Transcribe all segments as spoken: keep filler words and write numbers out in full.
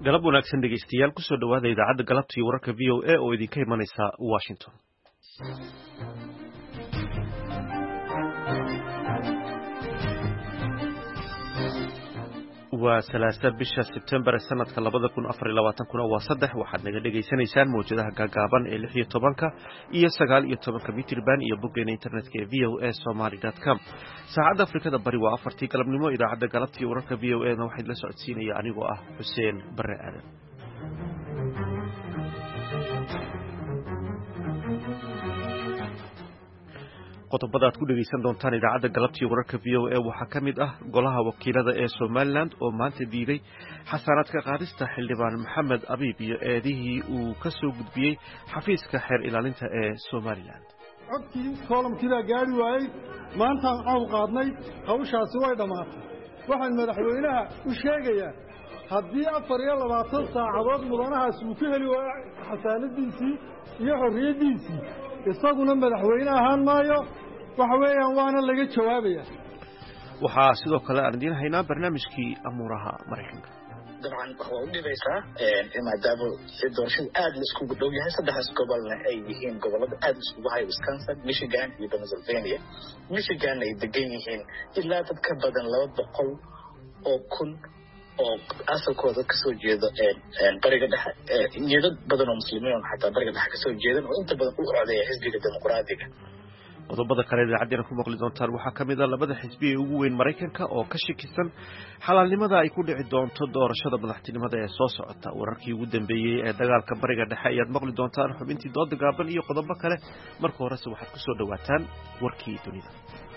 galab wanaagsan dhegeystayaal kusoo dhawaada idaacadda galabta iyo wararka v o a oo idinka imanaysa Washington. waa salaasa bisha September sanadka labada kun afar iyo labaatan kuna waa saddex waxaad naga dhageysanaysaan mowjadaha gaagaaban ee lix iyo tobanka iyo sagaal iyo tobanka mitirban iyo boggeena internetka ee v o a somali dot com. saacadda Afrikada bari waa afartii galabnimo. idaacadda galabta iyo wararka v o a na waxaa la socodsiinaya anigoo ah Xuseen Barre Aadan. qodobada aad ku dhageysan doontaan idaacadda galabta iyo wararka v o a waxaa ka mid ah golaha wakiilada ee Somaliland oo maanta diiday xasaanaadka qaadista xildhibaan Maxamed Abiib iyo eedihii uu ka soo gudbiyey xafiiska xeer ilaalinta ee Somaliland. codkii koolamkiibaa gaari waayey maantaan caw qaadnay hawshaasi way dhammaatay. waxaan madaxweynaha u sheegayaa haddii afar iyo labaatan saacadood mudanahaas uu ka heli waayo xasaanadiisii iyo xorriyaddiisii isaguna madaxweyne ahaan maayo waxa weeyaan waana laga jawaabayaa. waxaa sidoo kale aan idiin haynaa barnaamijkii amuuraha Mareykanka. dabcan waa u dhibaysaa maadaama doorashada aad la iskugu dhow yahay saddexdaas gobolna ay yihiin gobolada aad iskugu haya Wisconsin, Michigan iyo Pennsylvania. Michigan ay degan yihiin ilaa dad ka badan laba boqol oo kun oo asalkooda kasoo jeeda bariga dhexe iyo dad badan oo muslimiin xataa bariga dhexe kasoo jeedan oo inta badan u codeeya xisbiga dimuqraadiga. qodobada kale ee idaacaddeena ku maqli doontaan waxaa ka mid ah labada xisbi ee ugu weyn Mareykanka oo ka shakisan xalaalnimada ay ku dhici doonto doorashada madaxtinimada ee soo socota. wararkii ugu dambeeyey ee dagaalka bariga dhexe ayaad maqli doontaan, xubintii dooda gaaban iyo qodobo kale. marka horese waxaad ku soo dhawaataan warkii dunida.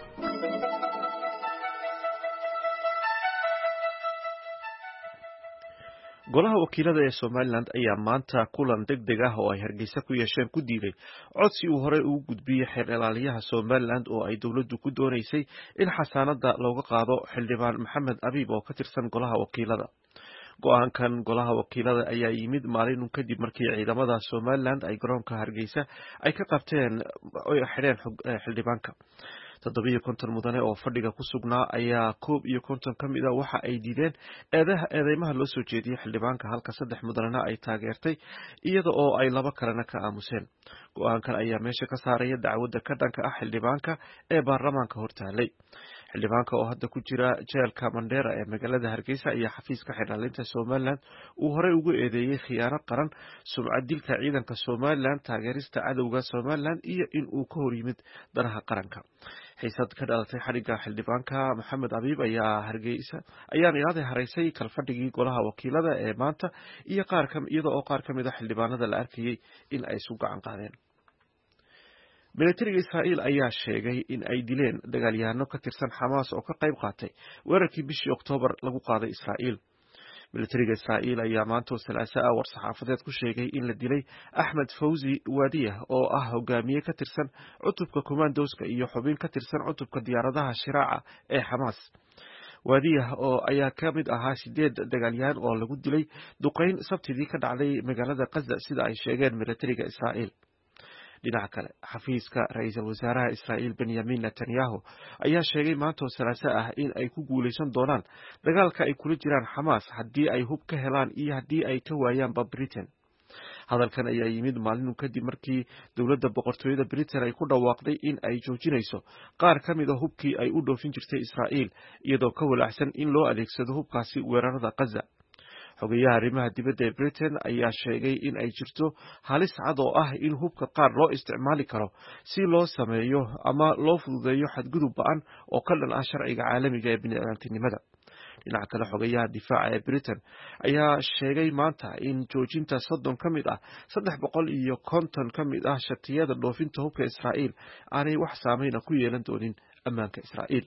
golaha wakiilada ee Somaliland ayaa maanta kulan degdeg ah oo ay Hargeysa ku yeesheen ku diiday codsi uu hore ugu gudbiyey xeer ilaaliyaha Somaliland oo ay dawladdu ku doonaysay in xasaanada looga qaado xildhibaan Maxamed Abiib oo ka tirsan golaha wakiilada. go'aankan golaha wakiilada ayaa yimid maalin kadib markii ciidamada Somaliland ay garoonka Hargeysa ay ka qabteen oo xidheen xildhibaanka. toddobiyo konton mudane oo fadhiga ku sugnaa ayaa koob iyo konton ka mid ah waxa ay diideen eedaha eedeymaha loo soo jeediyey xildhibaanka, halka saddex mudanena ay taageertay iyada oo ay laba kalena ka aamuseen. go'aankan ayaa meesha ka saaraya dacwadda ka dhanka ah xildhibaanka ee baarlamaanka hortaalay. xildhibaanka oo hadda ku jira jeelka Mandera ee magaalada Hargeysa ayaa xafiiska xeer ilaalinta Somaliland uu horey ugu eedeeyey khiyaano qaran, sumcad dilka ciidanka Somaliland, taageerista cadowga Somaliland iyo in uu ka hor yimid danaha qaranka. xiisad ka dhalatay xadhigga xildhibaanka Maxamed Abiib ayaa Hargeysa ayaan ilaaday haraysay kalfadhigii golaha wakiilada ee maanta iyo qaar ka iyada oo qaar ka mid ah xildhibaanada la arkayay in ay isu gacan qaadeen. militariga Israa'iil ayaa sheegay in ay dileen dagaalyahano ka tirsan Xamaas oo ka qayb qaatay weerarkii bishii Oktoobar lagu qaaday Israa'iil. militariga Israa'iil ayaa maanta Salaasa ah war-saxaafadeed ku sheegay in la dilay Axmed Fawzi Waadiyah oo ah hogaamiye ka tirsan cutubka commandoska iyo xubin ka tirsan cutubka diyaaradaha shiraaca ee Xamaas. Waadiyah oo ayaa ka mid ahaa sideed dagaalyahan oo lagu dilay duqeyn Sabtidii ka dhacday magaalada Gaza sida ay sheegeen militariga Israa'iil. dhinaca kale xafiiska ra'iisul wasaaraha Israa'iil Benjamin Netanyahu ayaa sheegay maanta Salaasa ah in ay ku guuleysan doonaan dagaalka ay kula jiraan Xamaas haddii ay hub ka helaan iyo haddii ay ka waayaan Britain. hadalkan ayaa yimid maalin kadib markii dowladda boqortooyada Britain ay ku dhawaaqday in ay joojinayso qaar ka mid ah hubkii ay u dhoofin jirtay Israa'iil iyadoo ka walaacsan in loo adeegsado hubkaasi weerarada Gaza. xogayaha arrimaha dibadda ee Britain ayaa sheegay in ay jirto halis cad oo ah in hubka qaar loo isticmaali karo si loo sameeyo ama loo fududeeyo xadgudub ba'an oo ka dhan ah sharciga caalamiga ee bini'aadantinimada. dhinaca kale xogayaha difaaca ee Britain ayaa sheegay maanta in joojinta soddon ka mid ah saddex boqol iyo konton ka mid ah shatiyada dhoofinta hubka Israa'iil aanay wax saameyna ku yeelan doonin ammaanka Israa'iil.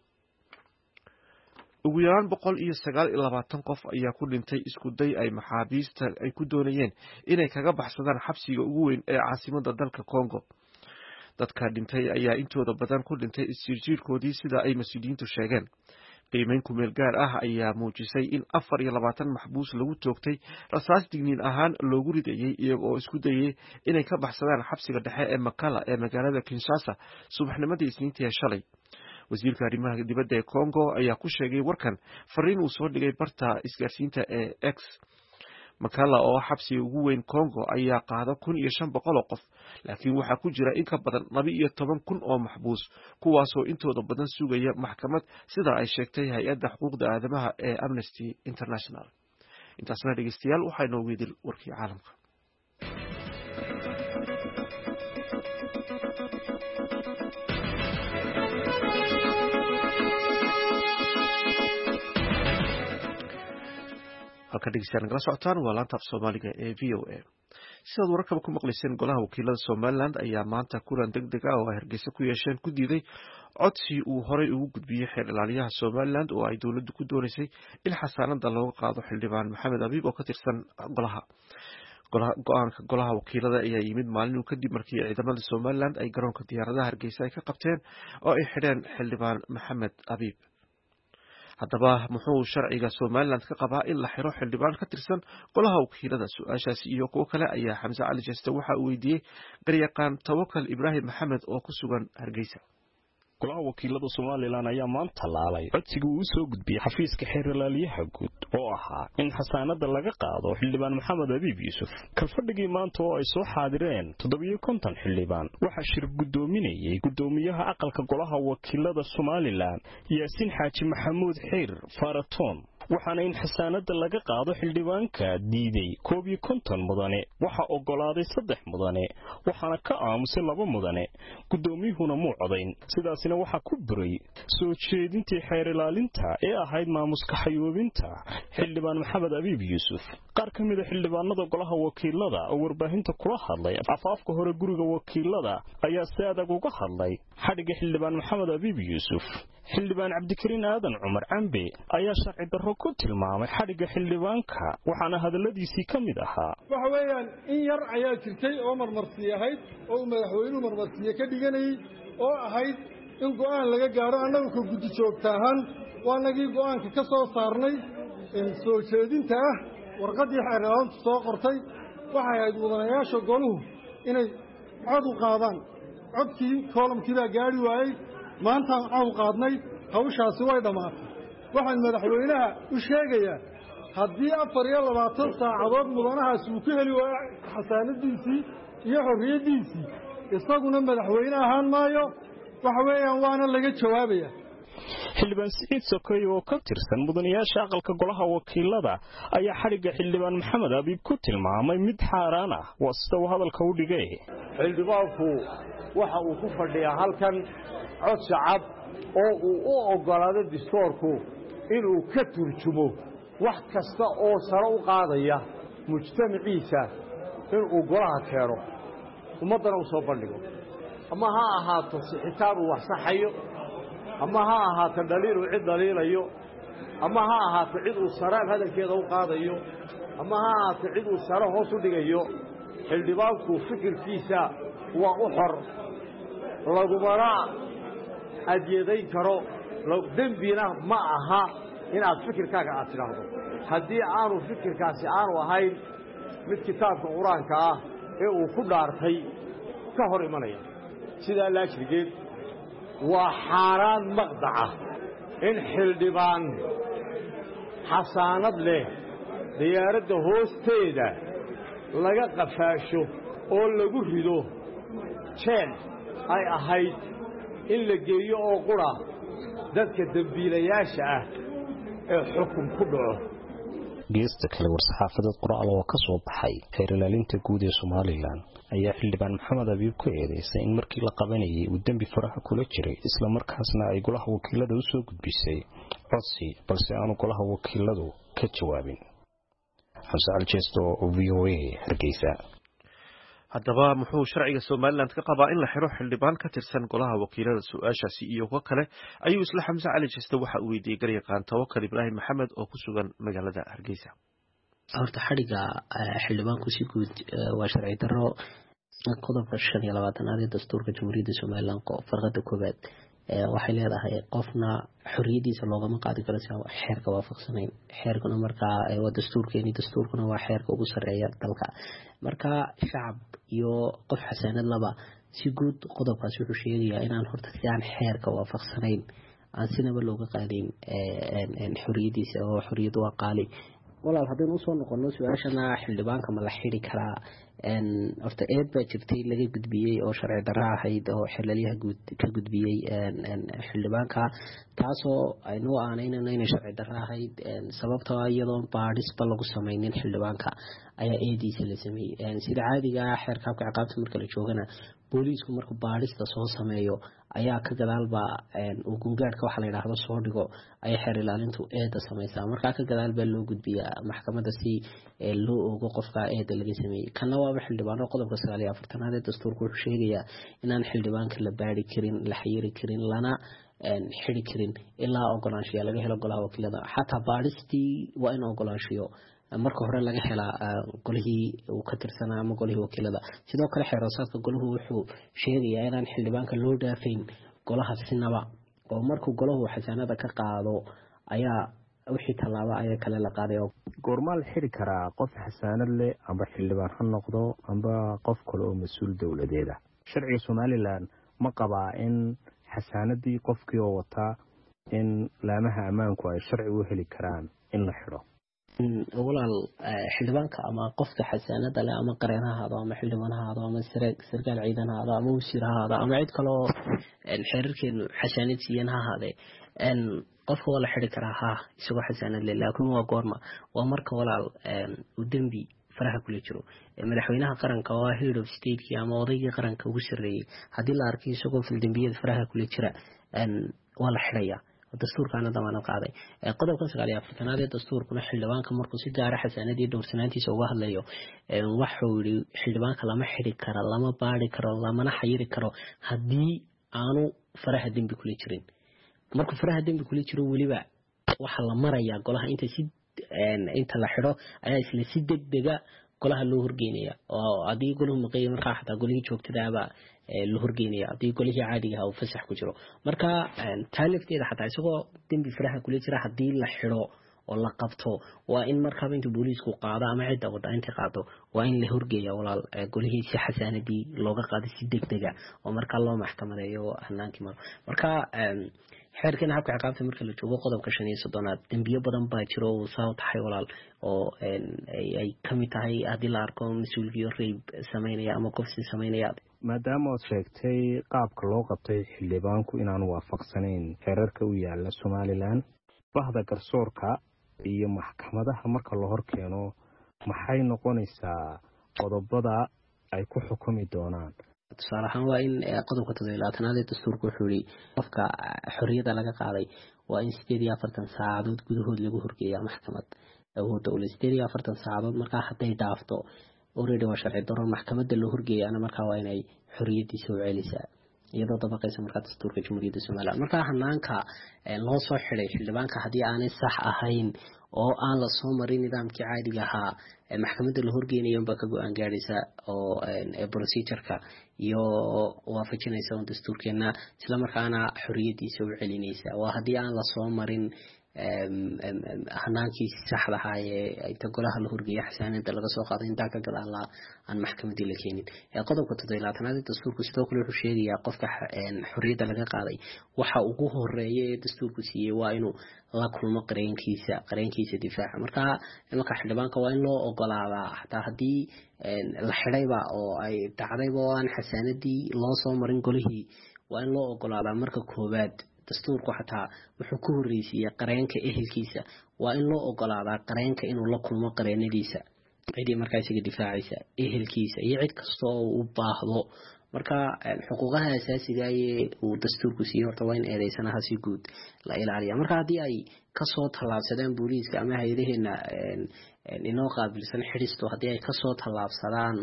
ugu yaraan boqol iyo sagaal iyo labaatan qof ayaa ku dhintay isku day ay maxaabiista ay ku doonayeen inay kaga baxsadaan xabsiga ugu weyn ee caasimadda dalka Congo. dadka dhintay ayaa intooda badan ku dhintay isjiirjiirkoodii sida ay mas'uuliyiintu sheegeen. qiimeyn ku meel gaar ah ayaa muujisay in afar iyo labaatan maxbuus lagu toogtay rasaas digniin ahaan loogu ridayay iyaga oo isku dayay inay ka baxsadaan xabsiga dhexe ee Makala ee magaalada Kinshasa subaxnimadii Isniintii shalay. wasiirka arrimaha dibadda ee Congo ayaa ku sheegay warkan fariin uu soo dhigay barta isgaarsiinta ee X. Makala oo xabsi ugu weyn Congo ayaa qaada kun iyo shan boqol oo qof, laakiin waxaa ku jira in ka badan laba iyo toban kun oo maxbuus, kuwaasoo intooda badan sugaya maxkamad sida ay sheegtay hay-adda xuquuqda aadamaha ee Amnesty International. intaasna dhegeystayaal waxaa inoo weydil warkii caalamka. halka dhegeystayaal nagala socotaan waa laanta af Soomaaliga ee V O A. sidaad wararkaba ku maqlayseen, golaha wakiilada Somaliland ayaa maanta kulan degdeg ah oo ay Hargeysa ku yeesheen ku diiday codsi uu horey ugu gudbiyey xeer ilaaliyaha Somaliland oo ay dowladdu ku doonaysay in xasaanada looga qaado xildhibaan Maxamed Abiib oo ka tirsan golaha. go-aanka golaha wakiilada ayaa yimid maalin kadib markii ciidamada Somaliland ay garoonka diyaaradaha Hargeysa ay ka qabteen oo ay xidheen xildhibaan Maxamed Abiib. haddaba muxuu sharciga Somaliland ka qabaa in la xiro xildhibaan ka tirsan golaha wakiilada? su-aashaasi iyo kuwo kale ayaa Xamse Cali Jeeste waxa uu weydiiyey garyaqaan Tawakal Ibraahim Maxamed oo ku sugan Hargeysa. golaha wakiilada Somaliland ayaa maanta laalay codsiga uu soo gudbiyay xafiiska xeer ilaaliyaha guud oo ahaa in xasaanada laga qaado xildhibaan Maxamed Abiib Yuusuf. kalfadhigii maanta oo ay soo xaadireen toddoba iyo konton xildhibaan waxaa shir gudoominayay gudoomiyaha aqalka golaha wakiilada Somaliland Yaasiin Xaaji Maxamuud Xeer Faraton, waxaana in xasaanada laga qaado xildhibaanka diiday koob iyo konton mudane, waxa ogolaaday saddex mudane, waxaana ka aamusay laba mudane, gudoomiyuhuna muu codayn. sidaasina waxaa ku buray soo jeedintii xeer ilaalinta ee ahayd maamuska xayoobinta xildhibaan Maxamed Abiib Yuusuf. qaar ka mid ah xildhibaanada golaha wakiilada oo warbaahinta kula hadlay afaafka hore guriga wakiilada ayaa si adag uga hadlay xadhiga xildhibaan Maxamed Abiib Yuusuf. xildhibaan Cabdikariin Aadan Cumar Cambe ayaa sharci darro ku tilmaamay xadhiga xildhibaanka, waxaana hadaladiisii ka mid ahaa: waxa weeyaan in yar ayaa jirtay oo marmarsiye ahayd oo madaxweynuhu marmarsiye ka dhiganayay oo ahayd in go'aan laga gaaro. annagu ka guddi joogta ahaan waanagii go'aanka ka soo saarnay soo jeedinta ah warqaddii xeer ilaalintu soo qortay. waxay ahayd mudanayaasha goluhu inay cod u qaadaan. codkii koolamkii baa gaari waayey, maantaan cod u qaadnay, hawshaasi way dhammaatay. waxaan madaxweynaha u sheegayaa haddii afar iyo labaatan saacadood mudanahaasi uu ku heli waayo xasaanadiisii iyo xorriyaddiisii, isaguna madaxweyne ahaan maayo. waxa weeyaan waana laga jawaabaya. xildhibaan Siciid Sokoy oo ka tirsan mudanayaasha aqalka golaha wakiilada ayaa xadhiga xildhibaan Maxamed Abiib ku tilmaamay mid xaaraan ah, waa sida uu hadalka u dhigay. xildhibaanku waxa uu ku fadhiyaa halkan cod shacab oo uu u ogolaado dastuurku inuu ka turjumo wax kasta oo sare u qaadaya mujtamaciisa inuu golaha keeno, ummadana u soo bandhigo. ama ha ahaato sixitaan uu wax saxayo, ama ha ahaato dhaliil uu cid dhaliilayo, ama ha ahaato cid uu saraan hadalkeeda u qaadayo, ama ha ahaato cid uu sare hoos u dhigayo. xildhibaanku fikirkiisa waa u xor, lagumana adyeedayn karo. dembina ma aha inaad fikirkaaga aad tidhaahdo haddii aanu fikirkaasi aanu ahayn mid kitaabka qur-aanka ah ee uu ku dhaartay ka hor imanaya. sidaa laajrigeed waa xaaraan maqdaca in xildhibaan xasaanad leh diyaaradda hoosteeda laga qafaasho oo lagu rido jeel ay ahayd in la geeyo oo qura dadka dambiilayaasha ah ee xukun ku dhaco. geesta kale war-saxaafadeed qoraal oo ka soo baxay xeer ilaalinta guud ee Somaliland ayaa xildhibaan Maxamed Abiib ku eedeysay in markii la qabanayay uu dambi faraha kula jiray, isla markaasna ay golaha wakiilada u soo gudbisay codsi balse aanu golaha wakiiladu ka jawaabin. Xamse Cali Jeeste oo V O A Hargeysa. haddaba muxuu sharciga Somaliland ka qabaa in la xiro xildhibaan ka tirsan golaha wakiilada? su-aashaasi iyo kuwo kale ayuu isla Xamse Cali Jeeste waxa uu weydiiyey garyaqaan Tawakal Ibraahim Maxamed oo ku sugan magaalada Hargeysa. horta xadhiga xildhibaanku si guud waa sharci darro. qodobka shan iyo labaatanaad ee dastuurka Jamhuuriyadda Somaliland farqada koowaad waxay leedahay qofna xorriyadiisa loogama qaadi karo si aan xeerka waafaqsanayn. xeerkuna markaa waa dastuurkeeni, dastuurkuna waa xeerka ugu sarreeya dalka. marka shacab iyo qof xasaanad laba si guud qodobkaas wuxuu sheegayaa inaan horta si aan xeerka waafaqsanayn aan sinaba looga qaadin xorriyadiisa, oo xorriyadu waa qaali. walaal haddaynu usoo noqono su-aashana xildhibaanka ma la xiri karaa horta eed baa jirtay laga gudbiyey oo sharci darro ahayd oo xelalyaha guud ka gudbiyey xildhibaanka taasoo aynu aaneynayno inay sharci darro ahayd sababtoo iyadoon baadhisba lagu sameynin xildhibaanka ayaa eediisa la sameeyey sida caadiga ah xeerka habka ciqaabta marka la joogana booliisku markuu baadhista soo sameeyo ayaa ka gadaalba uu gungaadhka waxa la yidhaahdo soo dhigo ayay xeer ilaalintu eeda samaysaa markaa ka gadaal baa loo gudbiyaa maxkamadda si loo ogo qofka eeda laga sameeyey kana waaba xildhibaano qodobka sagaal iyo afartanaad ee dastuurka wuxuu sheegayaa inaan xildhibaanka la baari karin la xayiri karin lana xiri karin ilaa ogolaanshiya laga helo golaha wakiilada xataa baadhistii waa in ogolaanshiyo marka hore laga helaa golihii uu ka tirsanaa ama golihii wakiilada sidoo kale xeeroosaadka golahu wuxuu sheegayaa inaan xildhibaanka loo dhaafayn golaha sinaba oo markuu golahu xasaanada ka qaado ayaa wixii tallaabo ayaa kale la qaaday goormaa la xiri karaa qof xasaanad leh amba xildhibaan ha noqdo amba qof kale oo mas-uul dowladeeda sharciga somalilan ma qabaa in xasaanadii qofkii oo wataa in laamaha ammaanku ay sharci u heli karaan in la xidho walaal xildhibaanka ama qofka xasaanada leh ama qareen ha ahaado ama xildhibaan ha ahaado ama sarkaal ciidan ha ahaado ama wasiir ha ahaado ama cid kaloo xeerarkeenu xasaanad siiyeen ha ahaadee qofka waa la xiri karaa ha isagoo xasaanad leh laakiin waa goorma waa marka walaal uu dembi faraha kula jiro madaxweynaha qaranka oo head of stateki ama odaygii qaranka ugu sarreeyey haddii la arkay isagoo fildambiyada faraha kula jira waa la xidhayaa dastuurkaana damaanad qaaday qodobka sagaal iyo afartanaad ee dastuurkuna xildhibaanka markuu si gaara xasaanadii dhowrsanaantiisa uga hadlayo waxuu yidhi xildhibaanka lama xiri karo lama baari karo lamana xayiri karo haddii aanu faraha dembi kula jirin markuu faraha dembi kula jiro weliba waxaa la marayaa golaha inta si inta la xidho ayaa isla si degdega golaha loo horgeynaya oo haddii golahu maqeeya markaa xataa golihii joogtadaaba la horgeynaya haddii golihii caadiga ah uu fasax ku jiro marka taa lafteeda xataa isagoo dembi faraha kula jira haddii la xidho oo la qabto waa in markaaba inta booliisku qaado ama cidda wadda intay qaado waa in la horgeeya walaal golihii si xasaanadii looga qaado si degdega oo markaa loo maxkamadeeyo hanaankii maro marka xeerkeena habka ciqaabta marka la joogo qodobka shan iyo soddonaad dembiyo badan baa jiro uu saa tahay walaal oo ay ka mid tahay haddii la arko mas-uulkiyo reyb samaynaya ama kofsi samaynaya maadaama ood sheegtay qaabka loo qabtay xildhibaanku inaanu waafaqsanayn xeerarka u yaala somalilan bahda garsoorka iyo maxkamadaha marka la hor keeno maxay noqonaysaa qodobada ay ku xukumi doonaan tusaale ahaan waa in qodobka toddobiyo labaatanaad ee dastuurka wuxuu yihi qofka xorriyadda laga qaaday waa in sideed iyo afartan saacadood gudahood lagu horgeeyaa maxkamad awoodda ule sideed iyo afartan saacadood markaa hadday dhaafto already waa sharci daro maxkamadda loo horgeeyaana markaa waa inay xorriyaddiisa u celisaa iyadoo dabaqaysa markaa dastuurka jamhuuriyadda somaliland markaa hanaanka loo soo xiday xildhibaanka haddii aanay sax ahayn oo aan la soo marin nidaamkii caadiga ahaa maxkamadda la horgeynayo unbaa ka go-aan gaadhaysa oo procedureka iyo waafajinaysa un dastuurkeena islamarkaana xorriyaddiisa u celinaysa waa haddii aan lasoo marin hanaankii saxda ahaa ee inta golaha la horgeeya xasaanada laga soo qaado intaa ka gadaala aan maxkamadii la keenin qodobka toddobiyo labaatanaad ee dastuurku sidoo kale wuxuu sheegayaa qofka xorriyadda laga qaaday waxa ugu horeeya ee dastuurku siiyey waa inuu la kulmo qareenkiisa qareenkiisa difaaca marka imanka xildhibaanka waa in loo ogolaadaa xataa haddii la xidhayba oo ay dhacdayba oo aan xasaanadii loo soo marin golihii waa in loo ogolaadaa marka koowaad dastuurku xataa wuxuu ku horreysiiya qareenka ehelkiisa waa in loo ogolaadaa qareenka inuu la kulmo qareenadiisa cidii markaa isaga difaacaysa ehelkiisa iyo cid kasta oo u baahdo marka xuquuqaha asaasiga ee uu dastuurku siiyey horta waa in eedeysanaha si guud la ilaaliya marka haddii ay kasoo tallaabsadaan booliiska ama hay-adaheena inoo qaabilsan xidhisto haddii ay kasoo tallaabsadaan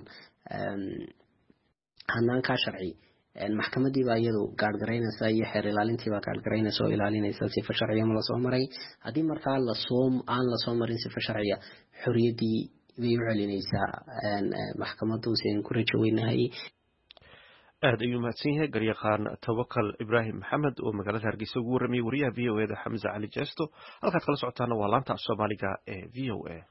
hanaankaa sharci maxkamadii baa iyadu gaargaraynaysa iyo xeer ilaalintii baa gaargaraynaysa oo ilaalinaysa sifa sharciya ma lasoo maray haddii markaa lasoo aan lasoo marin sifa sharciya xorriyaddii bay u celinaysaa maxkamaddu sian ku rajo weynahay aad ayuu mahadsan yahay garyaqaan tawakal ibraahim maxamed oo magaalada hargeysa ugu warramayay wariyaha v o eda xamse cali jeesto halkaad kala socotaana waa laanta soomaaliga ee v o a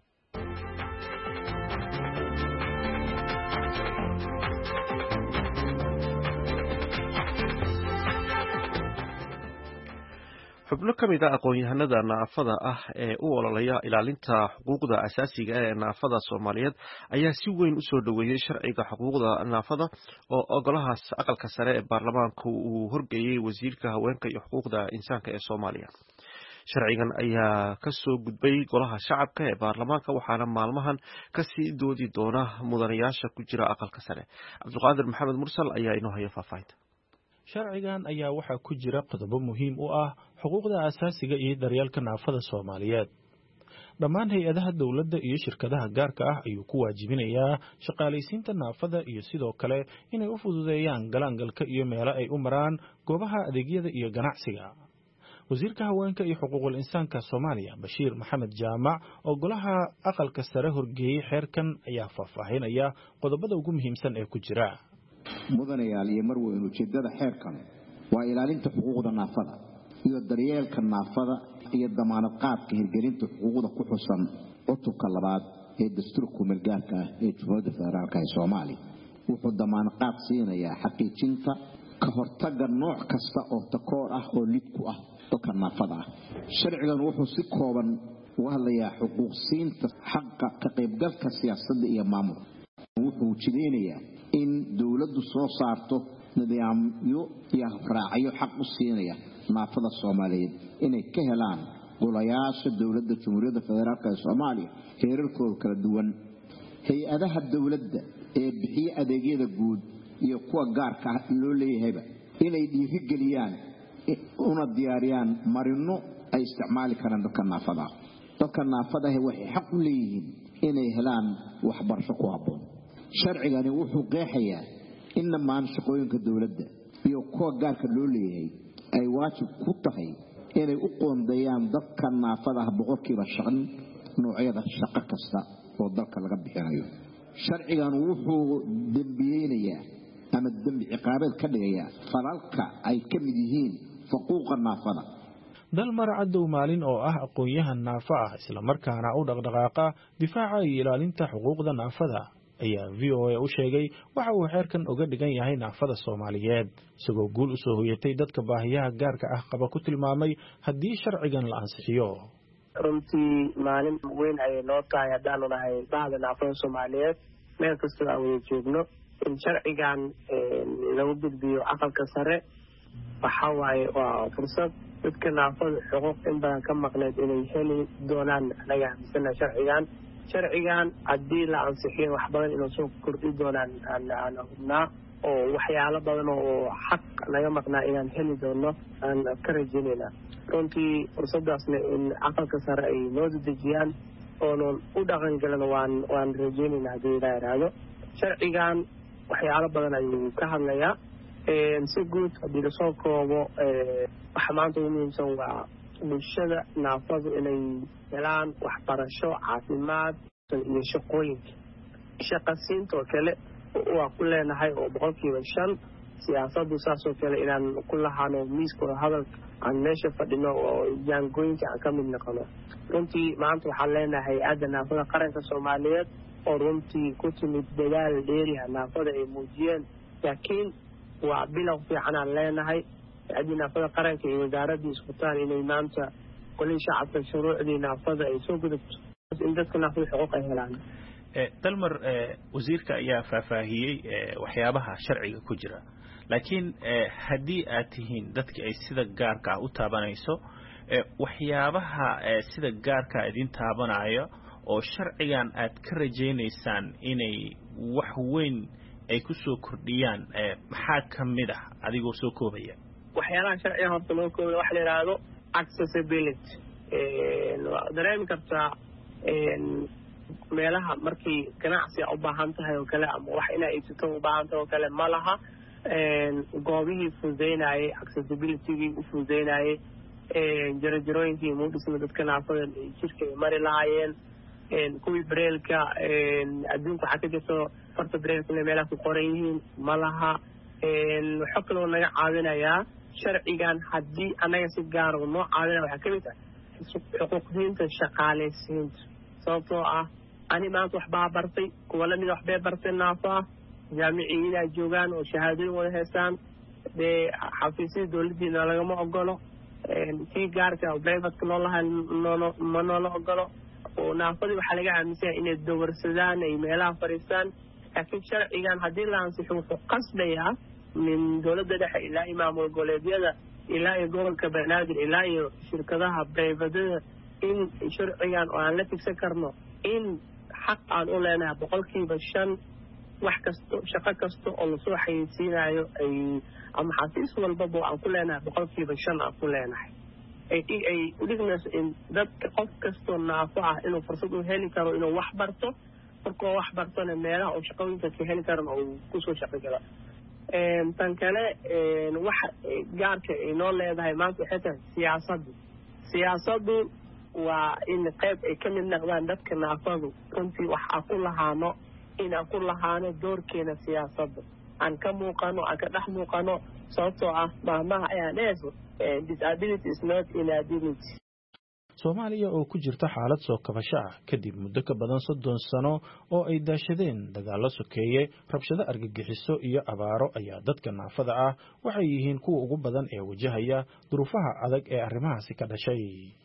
xubno ka mid ah aqoon-yahanada naafada ah ee u ololaya ilaalinta xuquuqda asaasiga ee naafada Soomaaliyeed ayaa si weyn u soo dhaweeyay sharciga xuquuqda naafada oo ogolahaas aqalka sare ee baarlamaanka uu horgeeyay wasiirka haweenka iyo xuquuqda insaanka ee Soomaaliya. sharcigan ayaa ka soo gudbay golaha shacabka ee baarlamaanka waxaana maalmahan ka sii doodi doona mudanayaasha ku jira aqalka sare. Cabdiqaadir Maxamed Mursal ayaa inoo haya faahfaahinta. sharcigan ayaa waxaa ku jira qodobo muhiim u ah xuquuqda asaasiga iyo daryeelka naafada Soomaaliyeed. dhammaan hay-adaha dawladda iyo shirkadaha gaarka ah ayuu ku waajibinayaa shaqaalaysiinta naafada iyo sidoo kale inay u fududeeyaan galaangalka iyo meelo ay u maraan goobaha adeegyada iyo ganacsiga. wasiirka haweenka iyo xuquuqul insaanka Soomaaliya Bashiir Maxamed Jaamac oo golaha aqalka sare horgeeyay xeerkan ayaa faahfaahinaya qodobada ugu muhiimsan ee ku jira. mudanayaal iyo marweyn ujeedada xeerkan waa ilaalinta xuquuqda naafada iyo daryeelka naafada iyo damaanad qaadka hirgelinta xuquuqda ku xusan cutubka labaad ee dastuurka meelgaarka ah ee Jamhuuriyadda Federaalka ee Soomaaliya. wuxuu damaanad qaad siinayaa xaqiijinta ka hortagga nooc kasta oo takoor ah oo lid ku ah dadka naafada ah. sharcigan wuxuu si kooban uga hadlayaa xuquuq siinta xaqa ka qaybgalka siyaasadda iyo maamulka. wuxuu jideynayaa in dawladdu soo saarto nidaamyo iyo raacyo xaq u siinaya naafada Soomaaliyeed inay ka helaan golayaasha dawladda Jamhuuriyadda Federaalka ee Soomaaliya heerarkooda kala duwan. hay-adaha dawladda ee bixiya adeegyada guud iyo kuwa gaarka ah loo leeyahayba inay dhiirigeliyaan una diyaariyaan marino ay isticmaali karaan dadka naafada ah. dadka naafada ah waxay xaq u leeyihiin inay helaan waxbarasho ku habboon. sharcigani wuxuu qeexayaa in dhammaan shaqooyinka dawladda iyo kuwa gaarka loo leeyahay ay waajib ku tahay inay u qoondeeyaan dadka naafada ah boqolkiiba shan noocyada shaqo kasta oo dalka laga bixinayo. sharcigan wuxuu dambiyeynayaa ama dambi ciqaabeed ka dhigayaa falalka ay ka mid yihiin xuquuqda naafada. dalmar cadow maalin oo ah aqoon-yahan naafa ah isla markaana u dhaqdhaqaaqa difaaca iyo ilaalinta xuquuqda naafada ayaa V O A u sheegay waxa uu xeerkan uga dhigan yahay naafada Soomaaliyeed isagoo guul u soo hoyatay dadka baahiyaha gaarka ah qaba ku tilmaamay haddii sharcigan la ansixiyo. runtii maalin weyn ayay noo tahay haddaanu nahay bahda naafada Soomaaliyeed meel kasta aan wada joogno in sharcigan lagu gudbiyo aqalka sare waxa waaye waa fursad dadka naafada xuquuq in badan ka maqneed inay heli doonaan anaga amisana sharcigan sharcigan haddii la ansixiyo wax badan inuu soo kordhi doonaan aan hubnaa oo waxyaalo badan oo xaq naga maqnaa inaan heli doono aan ka rajaynayna. runtii fursadaasna in aqalka sare ay noo dedejiyaan oonan u dhaqan galan waan waan rajaynayna haddii ilaa yaraado. sharcigan waxyaalo badan ayuu ka hadlayaa si guud haddii lasoo koobo waxa maanta ugu muhiimsan waa bulshada naafadu inay helaan waxbarasho caafimaad iyo shaqooyinka shaqasiintoo kale waa ku leenahay oo boqolkiiba shan siyaasadu saasoo kale inaan ku lahaano miiskooda hadalka aan meesha fadhino oo jaangooyinka aan ka mid noqono. runtii maanta waxaan leenahay hay-adda naafada qaranka Soomaaliyeed oo runtii ku timid dadaal dheeriha naafada ay muujiyeen laakiin waa bilow fiican aan leenahay hay-adda naafada qaranka iyo wasaaradda iskutaan inay maanta kolay shacabka shuruucdii naafada ay soo gudubto in dadka naafada xuquuq ay helaan. dalmar wasiirka ayaa faahfaahiyey waxyaabaha sharciga ku jira laakiin haddii aad tihiin dadka ay sida gaarka ah u taabanayso waxyaabaha sida gaarka idin taabanayo oo sharcigan aad ka rajaynaysaan inay wax weyn ay ku soo kordhiyaan maxaa ka mid ah adigoo soo koobaya? waxyaalaha sharciga horta loo koobaya waxa la yidhaahdo accessibility. dareemi kartaa meelaha markii ganacsi u baahan tahay oo kale ama wax inay iibsato u baahan tahay oo kale ma laha goobihii fududeynayay accessibilitygii u fududeynayay jarajarooyinkii muudhisma dadka naafada jirka ay mari lahaayeen kuwii bareelka adduunka waxaa ka jirto farta bareelka inay meelaha ku qoran yihiin ma laha. waxaa kaloo naga caawinayaa sharcigan haddii annaga si gaara noo caawinaya waxaa ka mid ah xuquuqdiinta shaqaalaysiinta sababtoo ah ani maanta waxbaa bartay kuwa lamida waxbay bartay naafo ah jaamiciin inay joogaan oo shahaadooyin wada haystaan dee xafiisyada dawladdiina lagama ogolo si gaarka oo privateka loo lahaa ma noola ogolo oo naafadii waxaa laga aaminsan inay dawarsadaan ay meelaha fadhiistaan laakiin sharcigan haddii la ansixo wuxuu qasbayaa min dowladda dhexe ilaa iyo maamul goboleedyada ilaa iyo gobolka banaadir ilaa iyo shirkadaha privatada in sharcigan oo aan la tigsan karno in xaq aan u leenahay boqolkiiba shan wax kasto shaqo kasta oo lasoo xayeysiinayo ay ama xafiis walbaba aan ku leenahay boqolkiiba shan aan ku leenahay ay u dhigmayso in dadka qof kastoo naafo ah inuu fursad u heli karo inuu wax barto markuu wax bartona meelaha oo shaqooyinka ka heli karan oo kusoo shaqo gala tan kale waxa gaarka ay noo leedahay maanta waxay tahay siyaasaddu siyaasaddu waa in qayb ay ka mid noqdaan dadka naafadu runtii wax aan ku lahaano inaan ku lahaano doorkeena siyaasadda aan ka muuqano aan ka dhex muuqano sababtoo ah maahmaha ayaa dheeso disability is not inability soomaaliya oo ku jirta xaalad soo kabasho ah kadib muddo ka badan soddon sano oo ay daashadeen dagaallo sokeeye rabshado argagixiso iyo abaaro ayaa dadka naafada ah waxay yihiin kuwa ugu badan ee wajahaya duruufaha adag ee arrimahaasi ka dhashay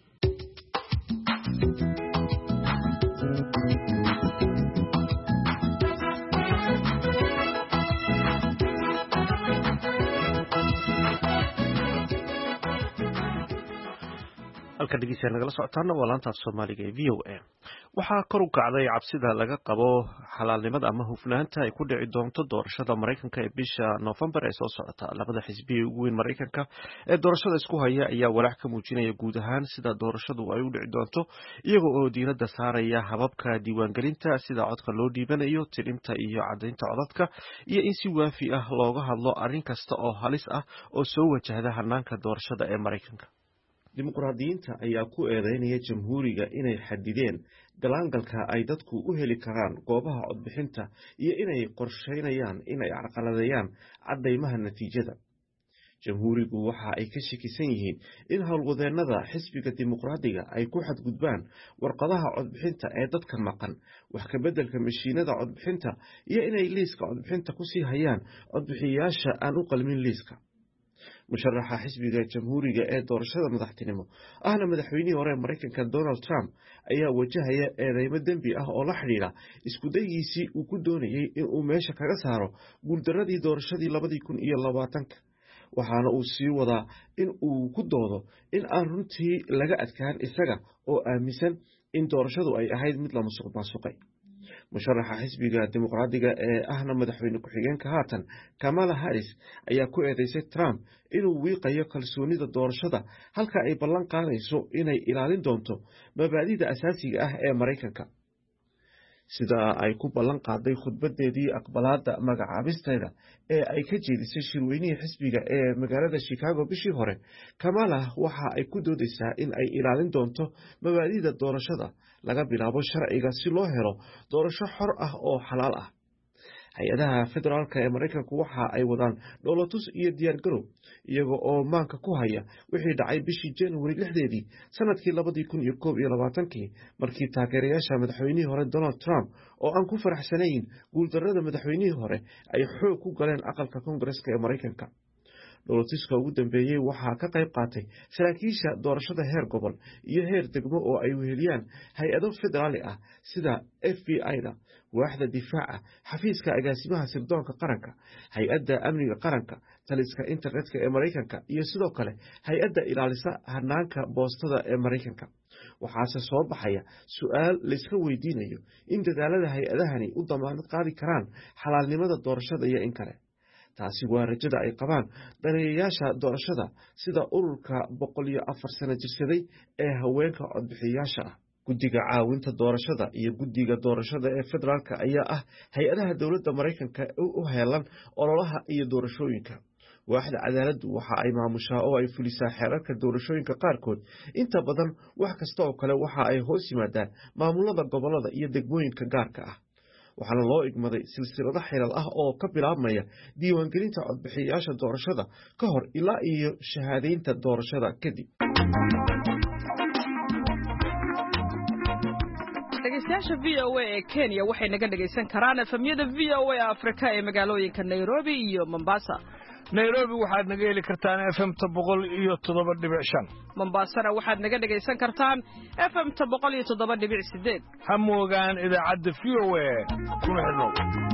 halka dhegeystayaal nagala socotaana waa laanta af soomaaliga ee v o a waxaa kor u kacday cabsida laga qabo xalaalnimada ama hufnaanta ay ku dhici doonto doorashada maraykanka ee bisha noofembar ee soo socota labada xisbi ee ugu weyn maraykanka ee doorashada isku haya ayaa walaac ka muujinaya guud ahaan sida doorashadu ay u dhici doonto iyaga oo diiradda saaraya hababka diiwaangelinta sida codka loo dhiibanayo tirinta iyo caddaynta codadka iyo in si waafi ah looga hadlo arrin kasta oo halis ah oo soo wajahda hanaanka doorashada ee maraykanka dimuqraadiyiinta ayaa ku eedeynaya jamhuuriga inay xadideen galaangalka ay dadku u heli karaan goobaha codbixinta iyo inay qorsheynayaan inay carqaladeeyaan caddaymaha natiijada jamhuurigu waxa ay ka shakisan yihiin in howlwadeennada xisbiga dimuqraadiga ay ku xadgudbaan warqadaha codbixinta ee dadka maqan wax ka beddelka mashiinada codbixinta iyo inay liiska codbixinta ku sii hayaan codbixiyayaasha aan u qalmin liiska musharaxa xisbiga jamhuuriga ee doorashada madaxtinimo ahna madaxweynihii hore maraykanka donald trump ayaa wajahaya eedeymo dembi ah oo la xidhiidha iskudayiisii uu ku doonayey inuu meesha kaga saaro guuldaradii doorashadii labadii kun iyo labaatanka waxaana uu sii wadaa in uu ku doodo in aan runtii laga adkaan isaga oo aaminsan in doorashadu ay ahayd mid la musuq maasuqay musharaxa xisbiga dimuqraadiga ee ahna madaxweyne ku-xigeenka haatan kamala harris ayaa ku eedeysay trump inuu wiiqayo kalsoonida doorashada halka ay ballan qaadayso inay ilaalin doonto mabaadida asaasiga ah ee maraykanka sida ay ku ballan qaaday khudbadeedii aqbalaadda magacaabisteeda ee ay ka jeedisay shirweynihii xisbiga ee magaalada chicago bishii hore kamala waxa ay ku doodaysaa in ay ilaalin doonto mabaadida doorashada laga bilaabo sharciga si loo helo doorasho xor ah oo xalaal ah hay-adaha federaalka ee maraykanku waxa ay wadaan dhoolatus iyo diyaargarow iyaga oo maanka ku haya wixii dhacay bishii januari lixdeedii sanadkii labadii kun iyo koob iyo labaatankii markii taageerayaasha madaxweynihii hore donald trump oo aan ku faraxsanayn guuldarrada madaxweynihii hore ay xoog ku galeen aqalka koongareska ee maraykanka dhoolatuska ugu dambeeyey waxaa ka qayb qaatay saraakiisha doorashada heer gobol iyo heer degmo oo ay weheliyaan hay-ado federaali ah sida f b i-da waaxda difaaca xafiiska agaasimaha sirdoonka qaranka hay-adda amniga qaranka taliska internetka ee maraykanka iyo sidoo kale hay-adda ilaalisa hanaanka boostada ee maraykanka waxaase soo baxaya su-aal layska weydiinayo in dadaalada hay-adahani u damaanad qaadi karaan xalaalnimada doorashada iyo in kale taasi waa rajada ay qabaan daneeyayaasha doorashada sida ururka boqol iyo afar sano jirsaday ee haweenka codbixiyayaasha ah guddiga caawinta doorashada iyo guddiga doorashada ee federaalka ayaa ah hay-adaha dowladda maraykanka u heelan ololaha iyo doorashooyinka waaxda cadaaladdu waxa ay maamushaa oo ay fulisaa xeerarka doorashooyinka qaarkood inta badan wax kasta oo kale waxa ay hoos yimaadaan maamulada gobolada iyo degmooyinka gaarka ah waxaana loo igmaday silsilado xilal ah oo ka bilaabmaya diiwaangelinta codbixiyayaasha doorashada ka hor ilaa iyo shahaadaynta doorashada kadib dhegeystayaasha v o a ee Kenya waxay naga dhageysan karaan efemyada v o a Afrika ee magaalooyinka Nairobi iyo Mombasa. nairobi waxaad naga heli kartaan f m ta boqol iyo toddoba dhibic shan mombasana waxaad naga dhegaysan kartaan f m ta boqol iyo toddoba dhibic sideed ha moogaan idaacadda v o a kuna xidhnow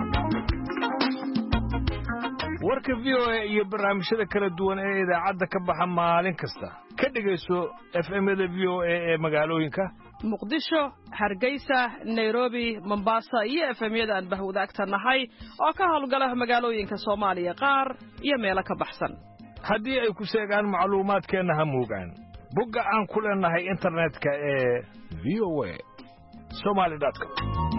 warka v o a iyo barnaamijyada kala duwan ee idaacadda ka baxa maalin kasta ka dhegayso f m-yada v o a ee magaalooyinka muqdisho hargeysa nairobi mombasa iyo f m-yada aan bahwadaagta nahay oo ka howlgala magaalooyinka soomaaliya qaar iyo meelo ka baxsan haddii ay ku sheegaan macluumaadkeenna ha moogaan bogga aan ku leenahay internetka ee v o a somali dot com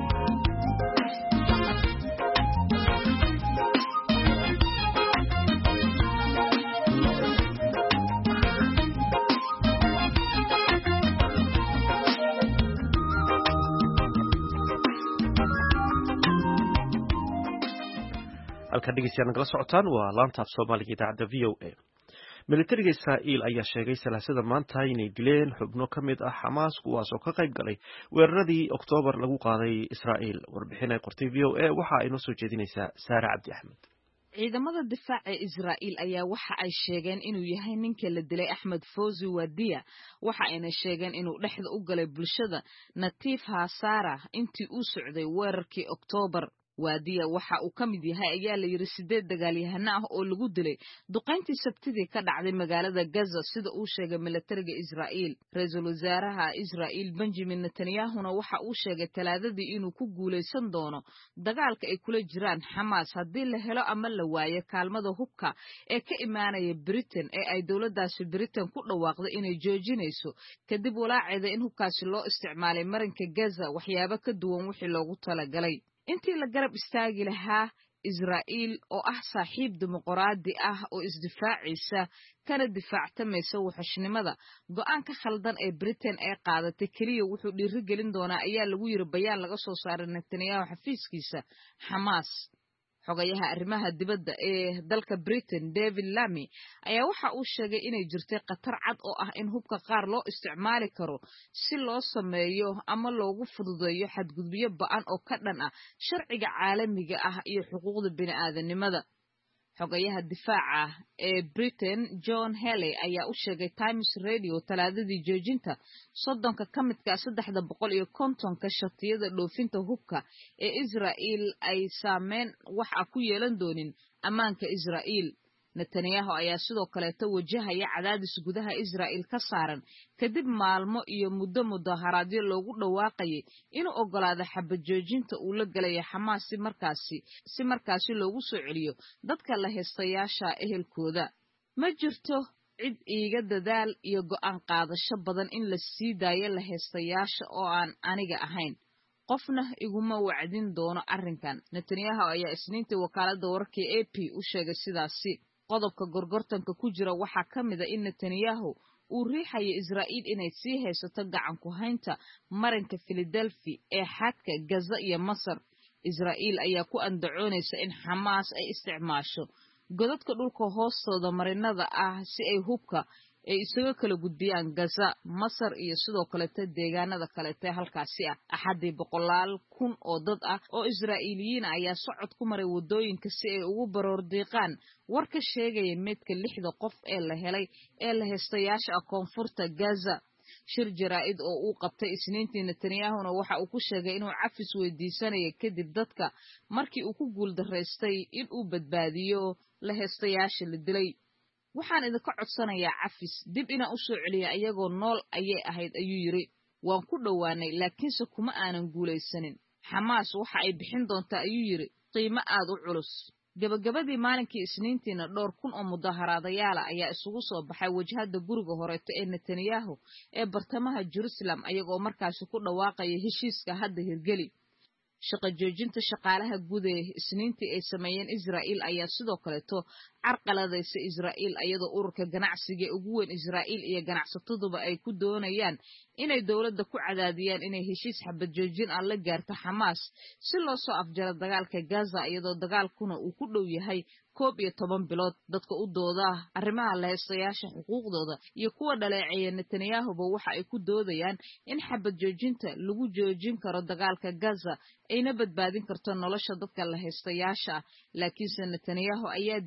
halka dhegeystayaal nagala socotaan waa laanta af soomaaliga idaacadda v o a militariga israa'iil ayaa sheegay salaasada maanta inay dileen xubno ka mid ah xamaas kuwaas oo ka qayb galay weeraradii oktoobar lagu qaaday israa'iil warbixin ay qortay v o a waxa ay noo soo jeedinaysaa saare cabdi axmed ciidamada difaaca Israa'iil ayaa waxa ay sheegeen inuu yahay ninka la dilay Ahmed Fawzi Wadiya waxa ayna sheegeen inuu dhexda u galay bulshada Natiif Hasara intii uu socday weerarkii Oktoobar Wadiya waxa uu ka mid yahay ayaa la yiri sideed dagaalyahano ah oo lagu dilay duqeyntii Sabtidii ka dhacday magaalada Gaza sida uu sheegay militariga Israa'iil ra'iisul wasaaraha Israa'iil Benjamin Netanyahu waxa uu sheegay Talaadadii inuu ku guuleysan doono dagaalka ay kula jiraan Hamas haddii la helo ama la waayo kaalmada hubka ee ka imaanaya Britain ee ay dawladdaasi Britain ku dhawaaqday inay joojinayso kadib walaaceeda in hubkaasi loo isticmaalay marinka Gaza waxyaabo ka duwan wixii loogu talagalay intii la garab istaagi lahaa Israa'iil oo ah saaxiib dimuqraadi ah oo isdifaacaysa kana difaactamaysa wuxushnimada go'aanka khaldan ee Britain ay qaadatay kaliya wuxuu dhiirigelin doonaa ayaa lagu yiri bayaan laga soo saaray Netanyahu xafiiskiisa Hamas xogayaha arrimaha dibadda ee dalka Britain David Lammy ayaa waxa uu sheegay inay jirtay qatar cad oo ah in hubka qaar loo isticmaali karo si loo sameeyo ama loogu fududeeyo xadgudubyo ba'an oo ka dhan ah sharciga caalamiga ah iyo xuquuqda bini'aadanimada xogayaha difaaca ee Britain John Healey ayaa u sheegay Times Radio Talaadadii joojinta soddonka ka midka saddex boqol iyo konton ka shatiyada dhoofinta hubka ee Israa'iil ay saameyn wax ku yeelan doonin ammaanka Israa'iil Netanyahu ayaa sidoo kale wajahaya cadaadis gudaha Israa'iil ka saaran kadib maalmo iyo muddo mudaharaadyo loogu dhawaaqayay inuu ogolaado xabad joojinta uu la galay Hamas si markaasi si markaasi loogu soo celiyo dadka la heestayaasha ehelkooda ma jirto cid iiga dadaal iyo go'aan qaadasho badan in la sii daayo la heestayaasha oo aan aniga ahayn qofna iguma wacdin doono arrinkan Netanyahu ayaa isniintii wakaaladda wararka A P u sheegay sidaasi qodobka gorgortanka ku jira waxa kamid ah in Netanyahu uu riixayo Israa'iil inay sii haysato gacan ku haynta marinka Philadelphia ee xadka Gaza iyo Masar Israa'iil ayaa ku andacoonaysa in Hamas ay isticmaasho godadka dhulka hoostooda marinada ah si ay hubka ay isaga kala gudbiyaan Gaza Masar iyo sidoo kale deegaanada kale ee halkaasi ah axadii boqolaal kun oo dad ah oo Israa'iiliyiin ayaa socod ku maray wadooyinka si ay ugu baroor deeqaan war ka sheegaya meedka lixda qof ee la helay ee la heestayaasha koonfurta Gaza shir jaraa'id oo uu qabtay isniintii Netanyahu waxa uu ku sheegay inuu cafis weydiisanayo kadib dadka markii uu ku guul dareystay in uu badbaadiyo la heestayaasha la dilay waxaan idinka codsanayaa cafis dib inaan u soo celiyo ayagoo nool ayay ahayd ayuu yiri waan ku dhawaanay laakiinse kuma aanan guulaysanin Hamas waxa ay bixin doontaa ayuu yiri qiimo aad u culus gabagabadii maalinkii isniintiina dhowr kun oo mudaharaadayaal ayaa isugu soo baxay wajhada guriga horeeto ee Netanyahu ee bartamaha Jerusalem ayagoo markaasi ku dhawaaqay heshiiska hadda hirgeli shaqo joojinta shaqaalaha guud ee isniintii ay sameeyeen Israa'iil ayaa sidoo kale to carqaladaysa Israa'iil ayadoo ururka ganacsiga ugu weyn Israa'iil iyo ganacsatadooda ay ku doonayaan inay dawladda ku cadaadiyaan inay heshiis xabad joojin ah la gaarto Hamas si loo soo afjaro dagaalka Gaza iyadoo dagaalkuna uu ku dhow yahay koob iyo toban bilood dadka u dooda arrimaha la heestayaasha xuquuqdooda iyo kuwa dhaleeceeya Netanyahu waxa ay ku doodayaan in xabad joojinta lagu joojin karo dagaalka Gaza ayna badbaadin karto nolosha dadka la heestayaasha laakiin Netanyahu ayaa diiday inuu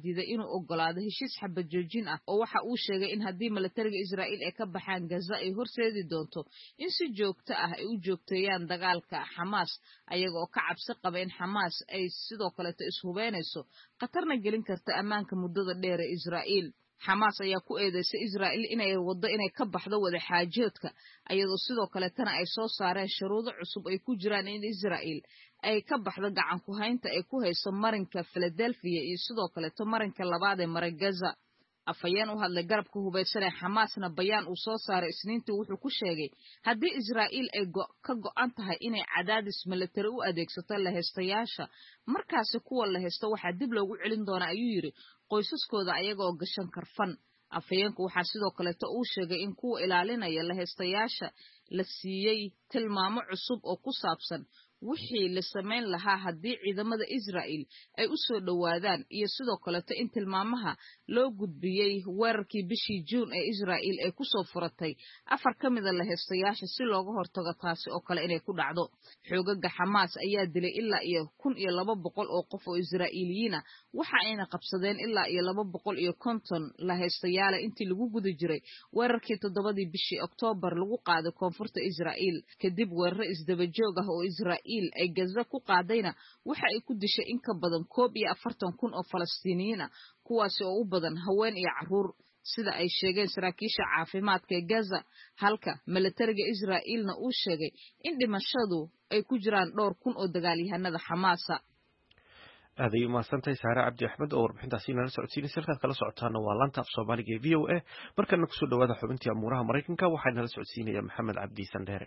inuu ogolaado heshiis xabad joojin ah oo waxa uu sheegay in haddii militariga Israa'iil ay ka baxaan Gaza ay horseedi doonto in si joogto ah ay u joogteeyaan dagaalka Xamaas ayaga oo ka cabsi qaba in Xamaas ay sidoo kale ishubeynayso qatarna gelin karta ammaanka muddada dheer ee Israa'iil Xamaas ayaa ku eedeysay Israa'iil inay wado inay ka baxdo wada xaajoodka ayadoo sidoo kale tan ay soo saareen shuruudo cusub ay ku jiraan in Israa'iil ay ka baxdo gacan ku haynta ay ku hayso marinka Philadelphia iyo sidoo kale to marinka labaad ee marin Gaza afayeen u hadlay garabka hubaysan ee Xamaasna bayaan uu soo saaray Isniintii wuxuu ku sheegay haddii Israa'iil ay ka go'an tahay inay cadaadis militari u adeegsato la haystayaasha markaasi kuwa la haysto waxa dib loogu celin doonaa ayuu yiri qoysaskooda ayaga oo gashan karfan afayeenku waxa sidoo kale uu sheegay in kuwa ilaalinaya la haystayaasha la siiyay tilmaamo cusub oo ku saabsan wixii la sameyn lahaa haddii ciidamada Israa'iil ay u soo dhawaadaan iyo sidoo kale in tilmaamaha loo gudbiyay weerarkii bishii June ee Israa'iil ay ku soo furatay afar ka mid ah la haystayaasha si looga hortago taasi oo kale inay ku dhacdo xoogaga Xamaas ayaa dilay ilaa iyo kun iyo laba boqol oo qof oo Israa'iiliyiin ah waxa ayna qabsadeen ilaa iyo laba boqol iyo konton la haystayaal intii lagu guda jiray weerarkii toddobadii bishii Oktoobar lagu qaaday koonfurta Israa'iil kadib weerar isdaba joog ah oo Israa'iil ay Gaza ku qaadayna waxa ay ku dishay in ka badan koob iyo afartan kun oo Falastiiniyiin ah kuwaas oo u badan haween iyo caruur sida ay sheegeen saraakiisha caafimaadka ee Gaza halka militariga Israa'iilna uu sheegay in dhimashadu ay ku jiraan dhowr kun oo dagaalyahanada Xamaas aad ay maasantay Saara Cabdi Axmed oo warbixintaasi nala socodsiinaysa halkaad kala socotaana waa laanta af Soomaaliga ee V O A markana ku soo dhawaada xubintii amuuraha Mareykanka waxaa nala socodsiinaya Maxamed Cabdi Sandheere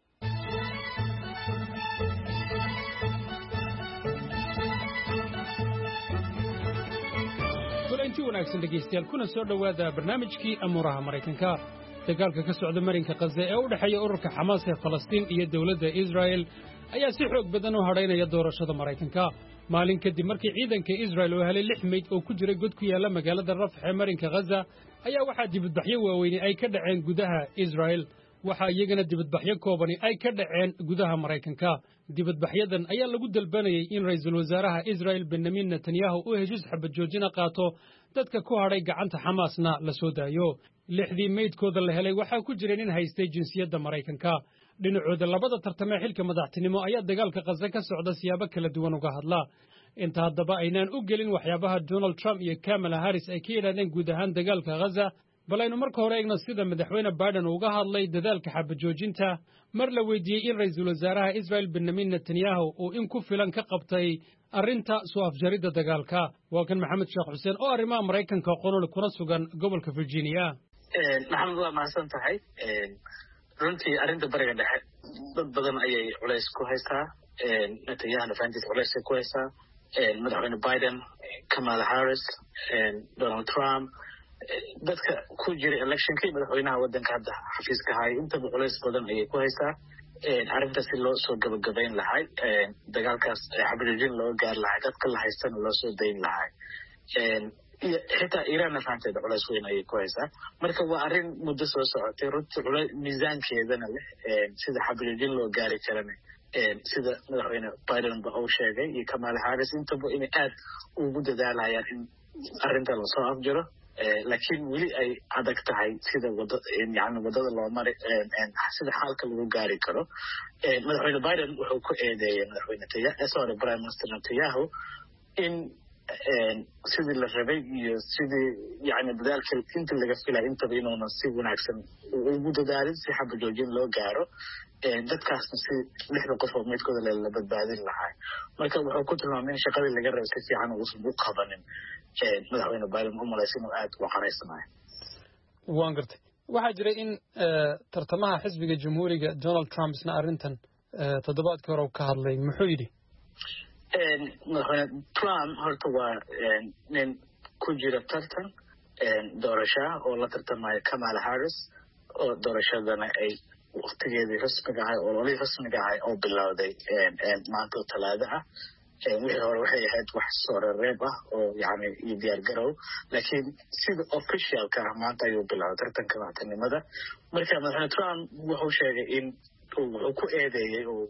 intii wanaagsan dhegaystayaal kuna soo dhowaada barnaamijkii amuuraha Mareykanka dagaalka ka socda marinka Gaza ee u dhaxeeya ururka Xamaas ee Falastiin iyo dawladda Israa'iil ayaa si xoog badan u hareynaya doorashada Mareykanka maalin kadib markii ciidanka Israa'iil oo helay lix meyd oo ku jiray god ku yaala magaalada Rafah ee marinka Gaza ayaa waxa dibadbaxyo waaweyn ay ka dhaceen gudaha Israa'iil waxa iyagana dibadbaxyo koobani ay ka dhaceen gudaha Mareykanka dibadbaxyadan ayaa lagu dalbanayay in ra'iisul wasaaraha Israa'iil Benjamin Netanyahu uu heshiis xabad joojin qaato dadka ku hadhay gacanta Xamaasna la soo daayo lixdii meydkooda la helay waxa ku jiray nin haystay jinsiyadda Mareykanka dhinacooda labada tartame xilka madaxtinimo ayaa dagaalka Gaza ka socda siyaabo kala duwan uga hadla inta haddaba aynaan u gelin waxyaabaha Donald Trump iyo Kamala Harris ay ka yiraahdeen guud ahaan dagaalka Gaza balaynu marka hore eegno sida madaxweyne Biden uga hadlay dadaalka xabad joojinta mar la weydiiyay in ra'iisul wasaaraha Israa'iil Benjamin Netanyahu uu in ku filan ka qabtay arrinta soo afjaridda dagaalka waa kan Maxamed Sheekh Xuseen oo arrimaha Mareykanka qonool kuna sugan gobolka Virginia maxamed waa mahadsan tahay runtii arrinta bariga dhexe dad badan ayay culays ku haystaa Netanyahu faantiis culays ku haystaa madaxweyne Biden Kamala Harris Donald Trump dadka ku jira electionkii madaxweynaha waddanka hadda xafiiska hay inta culays badan ayay ku haysaa arrinta si loo soo gabagabayn lahay dagaalkaas xabadjoojin loo gaar lahay dadka la haystana loo soo dayn lahay iyo xitaa Iiraanna faanteeda culays weyn ayay ku haysaa marka waa arrin muddo soo socotay runtii culays miisaankeedana leh sida xabadjoojin loo gaari karana sida madaxweyne Biden ba uu sheegay iyo Kamala Harris intaba inay aad ugu dadaalayaan in arrinta la soo afjaro laakiin weli ay adag tahay sida wada yani wadada loo mari sida xaalka lagu gaari karo madaxweyne Biden wuxuu ku eedeeyay madaxweyne Netanyahu sorry Prime Minister Netanyahu in sidii la rabay iyo sidii yani dadaalka inta laga filay intaba inuuna si wanaagsan ugu dadaalin si xabad joojin loo gaaro dadkaasna si lixda qof oo meydkooda la badbaadin lahaa marka wuxuu ku tilmaamay in shaqadii laga rabay si fiican uusan u qabanin madaxweyne Biden u malaysan inuu aad u qaraysanayo waan gartay waxaa jiray in tartamaha xisbiga jamhuuriga Donald Trump isna arrintan toddobaadkii hore ka hadlay muxuu yidhi madaxweyne Trump horta waa nin ku jira tartan doorasho oo la tartamaya Kamala Harris oo doorashadana ay waqtigeedii rasmiga ahay oo ololihii rasmiga ahay oo bilowday maanta talaado ah wixii hore waxay ahayd wax soo reeb ah oo yani iyo diyaar garow laakiin sida officialka ah maanta ayuu bilowday tartanka madaxtinimada marka madaxweyne Trump wuxuu sheegay in uu ku eedeeyay oo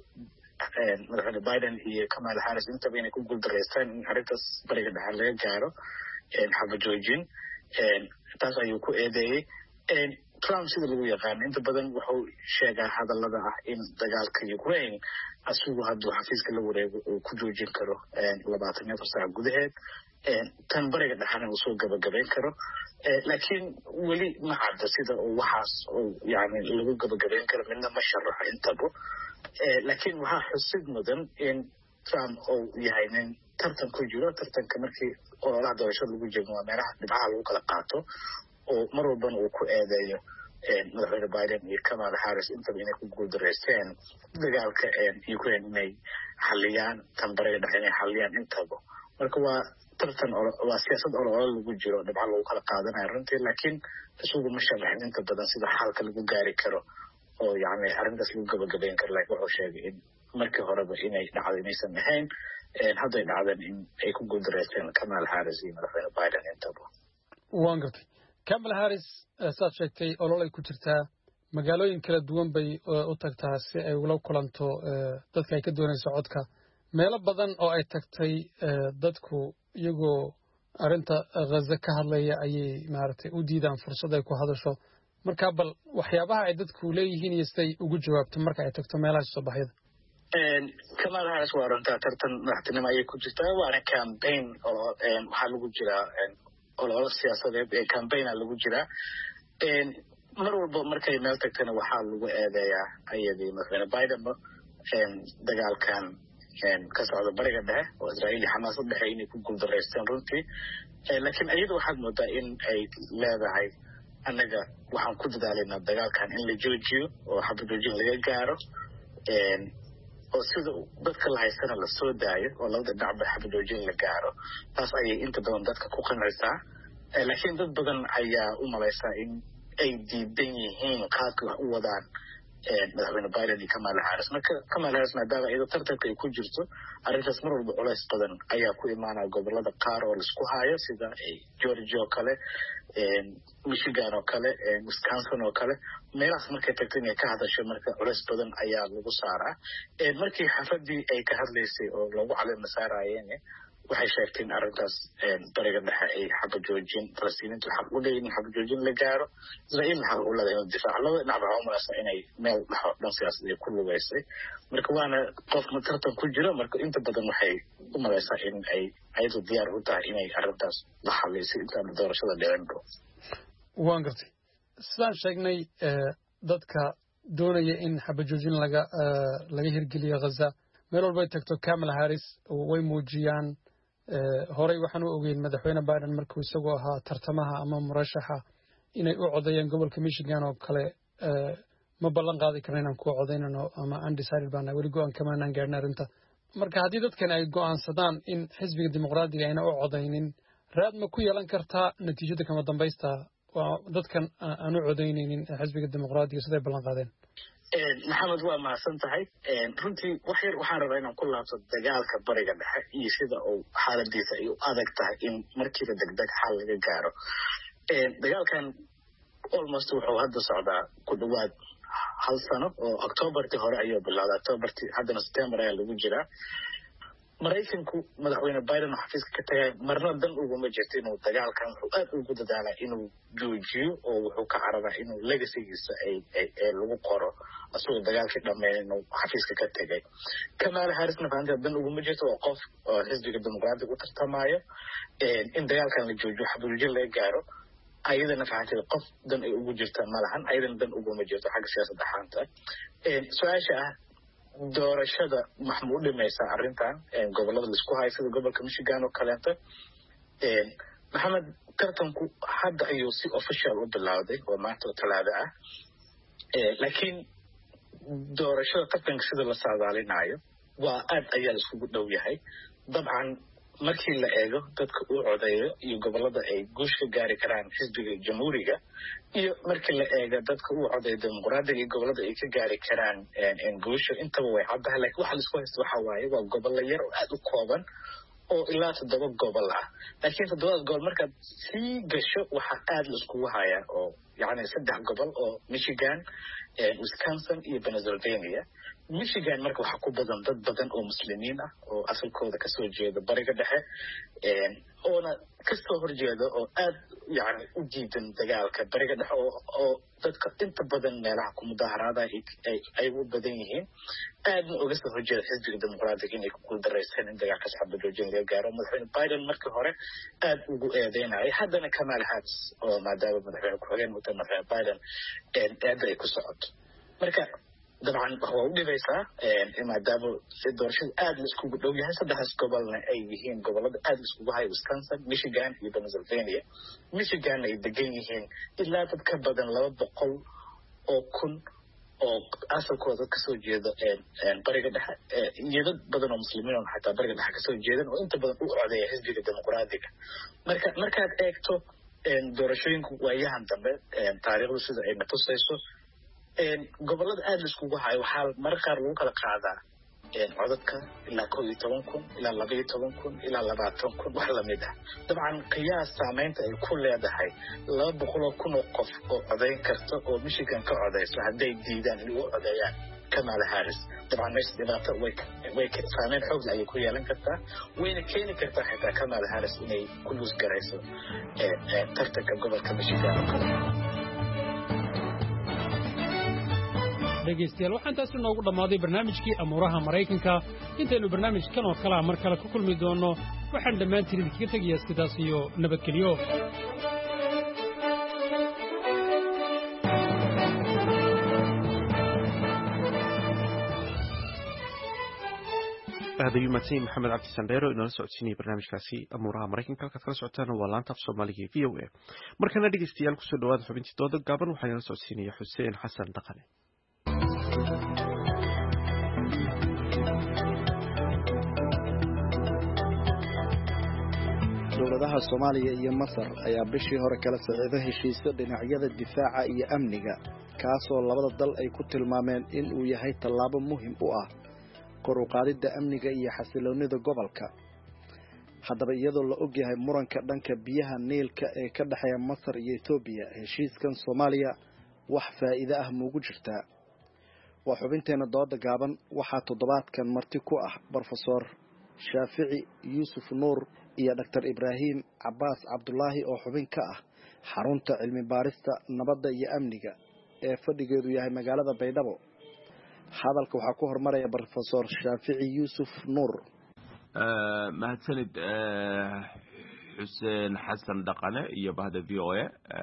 madaxweyne Biden iyo Kamala Harris intaba inay ku guuldareystaan in arrintaas bariga dhexe laga gaaro xabajoojin taas ayuu ku eedeeyey Trump sida lagu yaqaan inta badan wuxuu sheegaa hadallada ah in dagaalka Ukraine asugu hadduu xafiiska la wareego uu ku joojin karo labaatan iyo afar saac gudaheed tan bariga dhaxana uu soo gabagabayn karo laakiin weli ma cadda sida uu waxaas uu yani lagu gabagabayn karo midna ma sharaxo intaba laakiin waxaa xusid mudan in Trump uu yahay nin tartan ku jiro tartanka markii ololaha doorashada lagu jiro waa meelaha dhibcaha lagu kala qaato oo mar walbana uu ku eedeeyo madaxweyne Biden iyo Kamala Harris intaba inay ku guuldareysteen dagaalka Ukraine inay xaliyaan tan bariga dhexe inay xaliyaan intaba marka waa tartan waa siyaasad olole lagu jiro dhibca lagu kala qaadanayo runtii laakiin isugu ma sharaxin inta badan sida xalka lagu gaari karo oo yani arrintaas lagu gabagabayn karo laakiin wuxuu sheegay in markii horeba inay dhacdo inaysan ahayn hadday dhacdeen in ay ku guuldareysteen Kamala Harris iyo madaxweyne Biden intaba waan gartay Kamala Harris saad sheegtay ololay ku jirtaa magaalooyin kala duwan bay u tagtaa si ay ula kulanto dadka ay ka doonayso codka meelo badan oo ay tagtay dadku iyagoo arrinta Gaza ka hadlaya ayay maaragtay u diidaan fursad ay ku hadasho marka bal waxyaabaha ay dadku leeyihiin iyo siday ugu jawaabto marka ay tagto meelaha soo baxyada Kamala Harris waa runtaa tartan madaxtinimo ayay ku jirtaa waana campaign oo waxaa lagu jiraa olole siyaasadeed ee campaigna lagu jiraa mar walba markay meel tagtana waxaa lagu eedeeyaa ayadii madaxweyne Biden dagaalkan ka socda bariga dhexe oo Israa'iil iyo Xamaas u dhexeeya inay ku guuldareysteen runtii laakiin iyadu waxaad moodaa in ay leedahay annaga waxaan ku dadaalaynaa dagaalkan in la joojiyo oo xabajoojin laga gaaro oo sida dadka la haystana la soo daayo oo labada dhinacba xabajoojin la gaaro taas ayay inta badan dadka ku qancaysaa laakiin dad badan ayaa u malaysaa in ay diidan yihiin qaabka wax u wadaan madaxweyne Biden iyo Kamala Harris marka Kamala Harris maadaama iyadoo tartanka ay ku jirto arrintaas mar walba culays badan ayaa ku imaanaya gobolada qaar oo laisku hayo sida Georgia oo kale Michigan oo kale Wisconsin oo kale meelahaas markay tagto inay ka hadasho marka culays badan ayaa lagu saaraa markii xafadii ay ka hadlaysay oo lagu caleema saarayeen waxay sheegteen arrintaas bariga dhexe ay xabajoojin Falastiiniintu xaq u leeyihiin xabajoojin la gaaro Israa'iil xaq u leedahay inuu difaaco labada dhinac waxaa u malaysaa inay meel dhaxo dhan siyaasadeed ku lugaysay marka waana qof tartan ku jiro marka inta badan waxay u malaysaa in ay ayadu diyaar u tahay inay arrintaas la xalliso intaan doorashada dhicin dhow waan gartay sidaan sheegnay dadka doonaya in xabajoojin laga laga hirgeliyo Gaza meel walba ay tagto Kamala Harris way muujiyaan horey waxaan u ogeyn madaxweyne Biden markuu isagoo ahaa tartamaha ama murashaxa inay u codayeen gobolka Michigan oo kale ma ballan qaadi karna inaan ku codaynano ama undecided baan weli go'aan kama aan gaarnay arrinta marka haddii dadkan ay go'aansadaan in xisbiga dimuqraadiga ayna u codaynin raad ma ku yeelan kartaa natiijada kama dambaysta waa dadkan aan u codaynaynin xisbiga dimuqraadiga siday ballan qaadeen maxamed waa mahadsan tahay runtii wax yar waxaan rabaa inaan ku laabto dagaalka bariga dhexe iyo sida uu xaaladiisa ay u adag tahay in markiiba degdeg xal laga gaaro dagaalkan almost wuxuu hadda socdaa ku dhawaad hal sano oo octobartii hore ayuu bilowday octobartii haddana september ayaa lagu jiraa maraykanku madaxweyne Biden oo xafiiska ka tagay marna dan uguma jirto inuu dagaalkan wuxuu aad ugu dadaalaa inuu joojiyo oo wuxuu ka cararaa inuu legacygiisa ay ay lagu qoro asagoo dagaalkii dhammeyn inuu xafiiska ka tagay Kamala Harrisna faanta dan uguma jirto oo qof oo xisbiga dimuqraadiga u tartamayo in dagaalkan la joojiyo xabajoojin laga gaaro ayadana fahanteeda qof dan ay ugu jirta malahan ayadana dan uguma jirto xagga siyaasadda ahaanta su-aasha ah doorashada maxaa u dhimaysaa arrintan gobolada laisku hayo sida gobolka Michigan oo kaleeto maxamed tartanku hadda ayuu si official u bilowday oo maanta oo talaado ah laakiin doorashada tartanka sida la saadaalinayo waa aad ayaa la iskugu dhow yahay dabcan markii la eego dadka uu codeeyo iyo gobolada ay guush ka gaari karaan xisbiga jamhuuriga iyo markii la eego dadka uu codeeyo dimuqraadiga iyo gobolada ay ka gaari karaan guusha intaba way caddahay laakiin waxa la isku haysta waxa waaye waa gobollo yar oo aad u kooban oo ilaa toddoba gobol ah laakiin toddobadaas gobol markaad sii gasho waxaa aad la iskugu hayaa oo يعني saddex gobol oo Michigan Wisconsin iyo Pennsylvania Michigan marka waxa ku badan dad badan oo muslimiin ah oo asalkooda ka soo jeeda bariga dhexe ee oona ka soo horjeeda oo aad yani u diidan dagaalka bariga dhexe oo dadka inta badan meelaha ku mudaharaada ay ay u badan yihiin aadna uga soo horjeeda xisbiga dimuqraadiga inay ku guuldareysteen in dagaalka xabad joojin laga gaaro madaxweyne Biden markii hore aad ugu eedeynayay haddana Kamala Harris oo maadaama madaxweyne ku-xigeen uu tahay Biden aad ay ku socoto marka dabcan waa u dhibaysaa maadaama si doorashada aad la iskugu dhow yahay saddexdaas gobolna ay yihiin gobolada aad iskugu hay Wisconsin Michigan iyo Pennsylvania Michigan ay degan yihiin ilaa dad ka badan laba boqol oo kun oo asalkooda ka soo jeeda bariga dhexe iyo dad badan oo muslimiin oo xataa bariga dhexe ka soo jeedan oo inta badan u codeeya xisbiga dimuqraadiga marka markaad eegto doorashooyinka waayahan dambe taariikhdu sida ay natusayso gobolada aad la iskugu hayo waxaa marka qaar lagu kala qaadaa codadka ilaa kow iyo toban kun ilaa laba iyo toban kun ilaa labaatan kun wax lamid ah dabcan qiyaas saameynta ay ku leedahay laba boqol oo kun oo qof oo codeyn karta oo Michigan ka codeyso hadday diidaan inay u codeeyaan Kamala Harris dabcan meesha dhibaato way way saameyn xoog leh ayay ku yeelan kartaa wayna keeni kartaa xitaa Kamala Harris inay ku lus garayso tartanka gobolka Michigan dhegeystayaal waxaan taasi noogu dhammaaday barnaamijkii amuuraha maraykanka intaynu barnaamijkan oo kale mar kale ku kulmi doonno waxaan dhammaantiin idinkaga tegayaa sidaas iyo nabadgelyo هذا يومتين محمد عبد السنديرو إنه سعوديني برنامج كاسي أمورها مريكن كالكات كلا سعودتان والان تف صوماليه في او اي مركنا ديك استيال كسو دواد حبينتي دودة قابل وحينا سعوديني حسين حسن دقني dowladaha Soomaaliya iyo Masar ayaa bishii hore kala saxiixday heshiisyo dhinacyada difaaca iyo amniga kaasoo labada dal ay ku tilmaameen in uu yahay tallaabo muhiim u ah kor u qaadida amniga iyo xasiloonida gobolka haddaba iyadoo la og yahay muranka dhanka biyaha Niilka ee ka dhaxeeya Masar iyo Itoobiya heshiiskan Soomaaliya wax faa'iido ah muugu jirtaa waa xubinteena dooda gaaban waxaa toddobaadkan marti ku ah Professor Shaafici Yuusuf Nuur iyo Doctor Ibrahim Abbas Abdullahi oo xubin ka ah xarunta cilmi baarista nabadda iyo amniga ee fadhigeedu yahay magaalada Baydhabo hadalka waxa ku hormaraya Professor Shaafici Yuusuf Nuur mahadsanid Xuseen Xasan Dhaqane iyo bahda V O A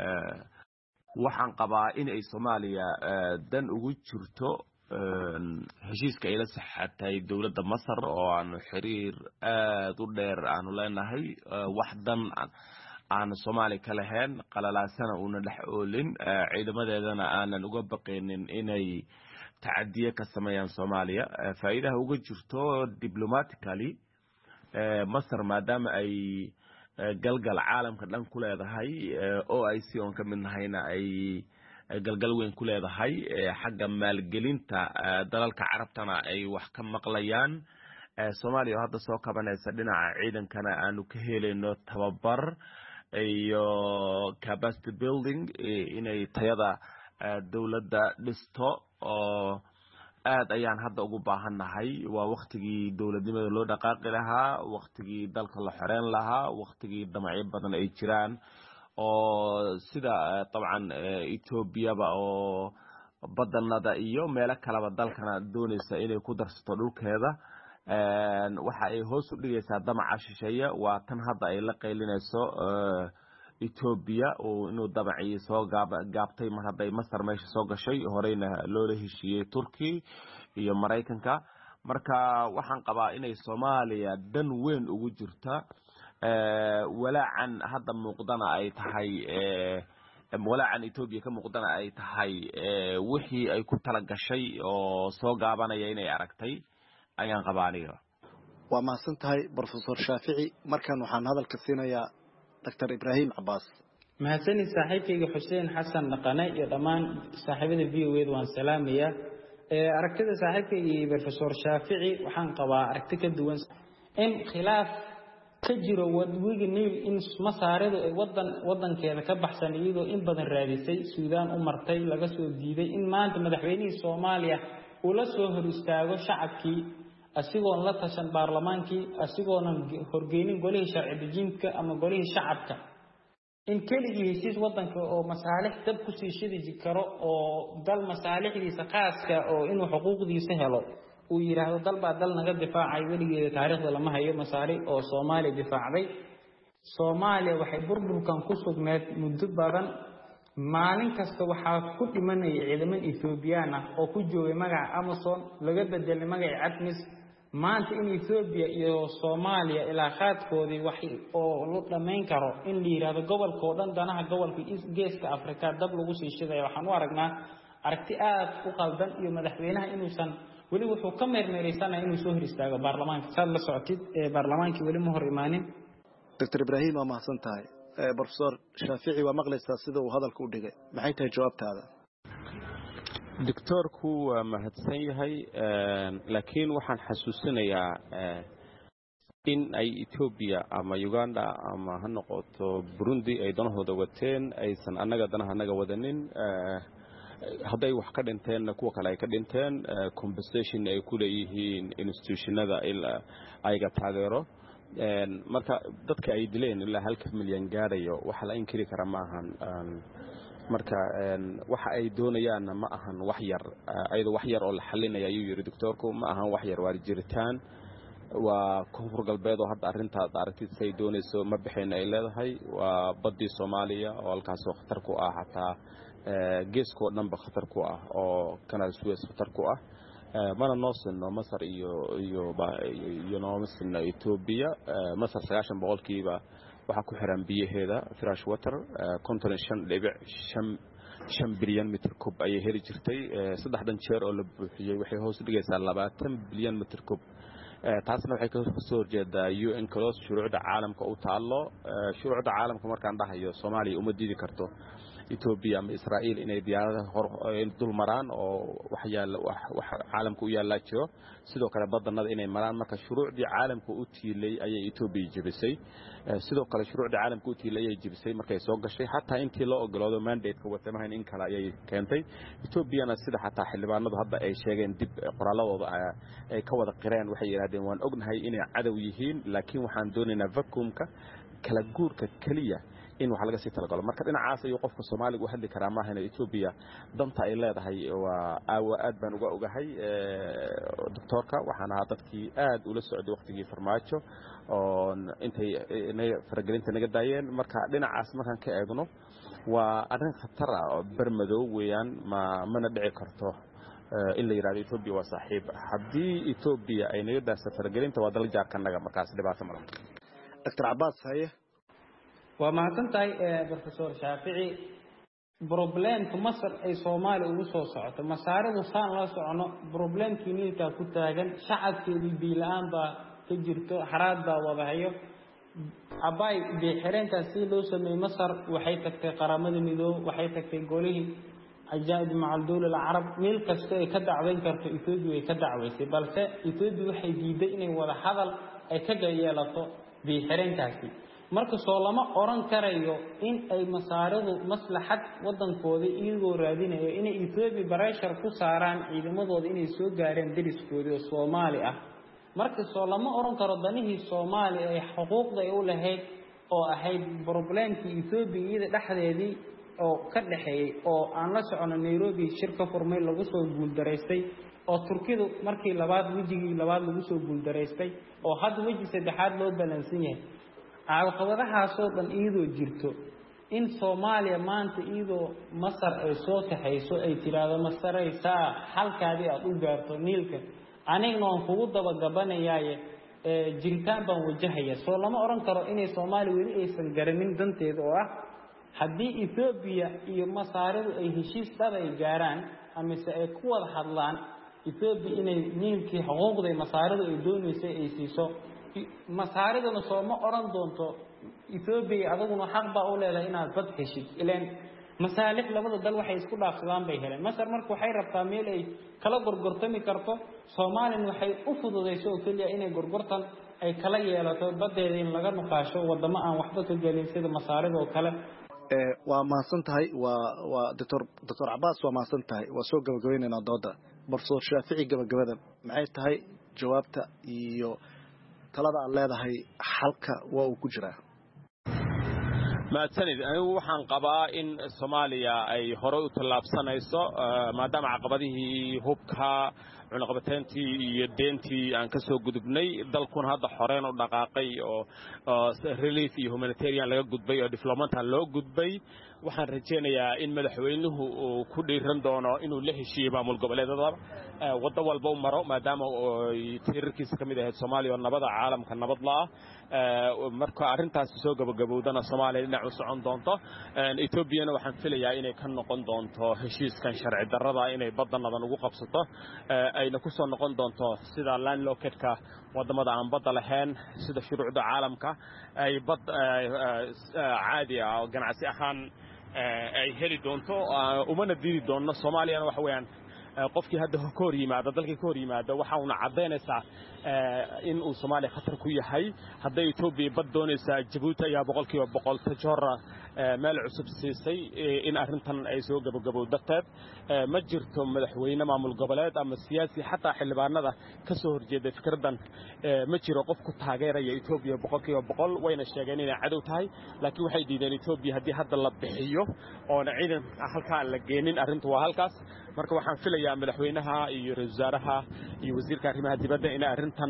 waxaan qabaa in ay Soomaaliya dan ugu jirto heshiiska ay la saxatay dawladda Masar oo aan xiriir aad u dheer aanu leenahay wax dan aan Soomaali ka lahayn qalalaasana una dhex oolin ciidamadeedana aanan uga baqeenin inay تعديه كسميان صوماليا فإذا هو جرتو diplomatically مصر ما دام أي قلقل عالم كلام كل هذا هاي أو أي سيون كمن هينا أي قلقل وين كل هذا هاي حق مال قلين تا دلال كعربتنا أي وحكم مقليان صوماليا هذا سوق كمان يسدنا عيدا كان أنو كهيل إنه تببر أيو capacity building إن أي تيادا دولة لستو oo aad ayaan hadda ugu baahanahay waa waqtigii dawladnimada loo dhaqaaqi lahaa waqtigii dalka la xoreen lahaa waqtigii damacyo badan ay jiraan oo sida dabcan Ethiopia ba oo badanada iyo meelo kaleba dalkana doonaysa inay ku darsato dhulkeeda een waxa ay hoos u dhigaysaa damaca shisheeye waa tan hadda ay la qaylinayso Ethiopia oo inuu dabacii soo gaabtay mar haday Masar meesha soo gashay horeyna loo heshiiyay Turki iyo Mareykanka marka waxaan qabaa inay Soomaaliya dan weyn ugu jirta ee walaacan hadda muuqdana ay tahay ee walaacan Ethiopia ka muuqdana ay tahay ee wixii ay ku tala gashay oo soo gaabanaya inay aragtay ayaan qabaa aniga waa maasan tahay Professor Shaafici markan waxaan hadalka siinayaa Doctor Ibrahim Abbas mahadsanid saaxiibkayga Xuseen Xasan Dhaqane iyo dhamaan saaxiibada V O A waan salaamaya ee aragtida saaxiibkayga Professor Shaafici waxaan qabaa aragti ka duwan in khilaaf ka jiro wadwiga Niil in masaaridu ay wadan wadankeeda ka baxsan iyadoo in badan raadisay Suudaan u martay laga soo diiday in maanta madaxweynaha Soomaaliya uu la soo hor istaago shacabkii asigoon la tashan baarlamaankii asigoon horgeynin golihii sharci dejinta ama golihii shacabka in keligii heshiis wadanka oo masaalix dab ku sii shidi karo oo dal masaalixdiisa khaaska oo inuu xuquuqdiisa helo uu yiraahdo dal baa dal naga difaacay weligeeda taariikhda lama hayo masaari oo Soomaaliya difaacday Soomaaliya waxay burburkan ku sugneed muddo badan maalin kasta waxaa ku dhimanay ciidaman Ethiopian ah oo ku joogay magaca Amazon laga bedelay magaca Atmis maanta in Ethiopia iyo Soomaaliya ilaa qaadkoodii wax oo loo dhameyn karo in la yiraahdo gobolka dhan danaha gobolka Geeska Afrika dab lagu sii shiday waxaan u aragnaa aragti aad u qaldan iyo madaxweynaha inuusan wali wuxuu ka meermeeraysanaa inuu soo hor istaago baarlamaanka saad la socotid ee baarlamaanka wali ma hor imaanin Doctor Ibrahim waa mahadsan tahay Professor Shaafici waa maqlaysaa sida uu hadalka u dhigay maxay tahay jawaabtaada Doctorku waa mahadsan yahay laakiin waxaan xasuusinayaa in ay Ethiopia ama Uganda ama ha noqoto Burundi ay danahooda wateen aysan annaga danaha naga wadanin hadday wax ka dhinteen kuwa kale ay ka dhinteen compensation ay ku leeyihiin institutionada ilaa ayga taageero marka dadka ay dileen ilaa halka milyan gaarayo waxa la inkiri kara ma ahan marka waxa ay doonayaan ma ahan wax yar ayada wax yar oo la xalinayo ayuu yiri doctorku ma ahan wax yar waa jiritaan waa koonfur galbeed oo hadda arinta aragtida ay doonayso ma bixin ay leedahay waa badii Soomaaliya oo halkaas oo khatar ku ah hataa geesko dhanba khatar ku ah oo kana Suez khatar ku ah mana noosino Masar iyo iyo iyo noosino Ethiopia Masar sagaashan boqolkiiba waxa ku xiran biyaheeda fresh water konton iyo shan dhibic shan bilyan mitir kub ay heli jirtay saddexdan jeer oo la buuxiyay waxay hoos dhigaysaa labaatan bilyan mitir kub taasna waxay ka soo horjeedaa U N close shuruucda caalamka u taalo shuruucda caalamka markaan dhahayo Soomaaliya uma diidi karto Ethiopia ama Israel inay diyaaradaha hor dul maraan oo wax yaal wax caalamka u yaala jiro sidoo kale badanada inay maraan marka shuruucdii caalamka u tiilay ayay Ethiopia jibisay sidoo kale shuruucda caalamka u tiilay ayay jibisay markay soo gashay hatta intii loo ogolaado mandate-ka watamahan in kala ayay keentay Ethiopia-na sida hatta xildhibaanadu hadda ay sheegeen dib qoraaladooda ay ka wada qireen waxay yiraahdeen waan ognahay inay cadow yihiin laakiin waxaan doonaynaa vacuum-ka kala guurka kaliya in wax laga sii talagalo marka dhinacaas ayuu qofka Soomaaliga u hadli karaa maahan Ethiopia danta ay leedahay waa aad baan uga ogahay doctorka waxaan ahaa dadkii aad ula socday waqtigii farmaajo oo intay inay faragelinta naga daayeen marka dhinacaas markaan ka eegno waa arrin khatar ah oo barmadow weeyaan ma mana dhici karto in la yiraahdo Ethiopia waa saaxiib haddii Ethiopia ay naga daasay faragelinta waa dal jaarka naga markaas dhibaato ma laha Doctor Abbas haye waa mahadsantahay Professor Shaafici problemka Masar ay Soomaaliya ugu soo socoto masaaridu saan la socono problemkii niilka ku taagan shacabkeedii biilaan baa ka jirto xaraad baa wadahayo abay bixireenka si loo sameeyay Masar waxay tagtay qaramada midoob waxay tagtay golihii ajaad macal dawlad Arab meel kasta ay ka dacweyn karto Ethiopia ay ka dacweysay balse Ethiopia waxay diiday inay wada hadal ay ka yeelato bixireenkaasi marka soo lama oran karayo in ay masaaridu maslaxad wadankooda iyagoo raadinayo in Ethiopia barashar ku saaraan ciidamadooda inay soo gaareen dariskooda Soomaali ah marka soo lama oran karo danihii Soomaali ay xuquuqda ay u lahayd oo ahayd problemkii Ethiopia iyada dhaxdeedii oo ka dhaxeeyay oo aan la socono Nairobi shirka furmay lagu soo guuldareystay oo Turkidu markii labaad wajigii labaad lagu soo guuldareystay oo hadda waji saddexaad loo balansan yahay caqabadahaas oo dhan iyadoo jirto in Soomaaliya maanta iyadoo Masar ay soo taxayso ay tiraado Masaraysa halkaadii aad u gaarto niilka anigna aan kugu daba gabanayay ee jiritaan baan wajahaya soo lama oran karo inay Soomaaliya weli aysan garanin danteeda oo ah haddii Ethiopia iyo Masaridu ay heshiis dhab ay gaaraan ama se ay ku wada hadlaan Ethiopia inay niilkii xuquuqda Masaridu ay doonaysay ay siiso masaaridana soo ma oran doonto Ethiopia adaguna xaq baa u leedahay inaad bad heshid ileen masaalix labada dal waxay isku dhaafsadaan bay heleen Masar markuu waxay rabtaa meel ay kala gorgortami karto Soomaaliya waxay u fududeyso kaliya inay gorgortan ay kala yeelato baddeeda in laga nuqaasho wadamo aan waxba ka gelin sida masaarida oo kale. waa mahadsan tahay waa waa doctor doctor Cabaas waa mahadsan tahay waa soo gabagabaynaynaa dooda Professor Shaafici gabagabada maxay tahay jawaabta iyo talada aad leedahay xalka waa uu ku jiraa. maadsanid anigu waxaan qabaa in Soomaaliya ay hore u tallaabsanayso maadaama caqabadihii hubka cunaqabateyntii iyo deentii aan ka soo gudubnay dalkuna hadda xoreen u dhaqaaqay oo relief iyo humanitarian laga gudbay oo diplomataan loo gudbay waxaan rajaynayaa in madaxweynuhu uu ku dhiiran doono inuu la heshiiyo maamul goboleedada waddo walba u maro maadaama tiirarkiisa ka mid ahayd Soomaaliya oo nabada caalamka nabad la ah marka arrintaasi soo gabagabowdana Soomaaliya dhinac u socon doonto Ethiopia waxaan filayaa inay ka noqon doonto heshiiskan sharci darrada inay badanadan ugu qabsato ayna ku soo noqon doonto sida landlocked-ka wadamada aan badda lahayn sida shuruucda caalamka ay bad caadi ah oo ganacsi ahaan ay heli doonto umana diidi doonno Soomaaliyana wax weeyaan qofkii hadda ka hor yimaado dalkii ka hor yimaado waxa uu cadeynaysaa in uu Soomaaliya khatar ku yahay hadday Ethiopia bad doonaysaa Djibouti ayaa boqolkiiba boqol tajora meel cusub siisay in arrintan ay soo gabagabo darteed ma jirto madaxweyne maamul goboleed ama siyaasi xataa xildhibaanada ka soo horjeeda fikradan ma jiro qof ku taageeraya Ethiopia boqolkiiba boqol wayna sheegeen inay cadow tahay laakiin waxay diideen Ethiopia haddii hadda la bixiyo oo ciidan halka la geenin arrintu waa halkaas marka waxaan filayaa madaxweynaha iyo ra'iisul wasaaraha iyo wasiirka arrimaha dibadda in arrintan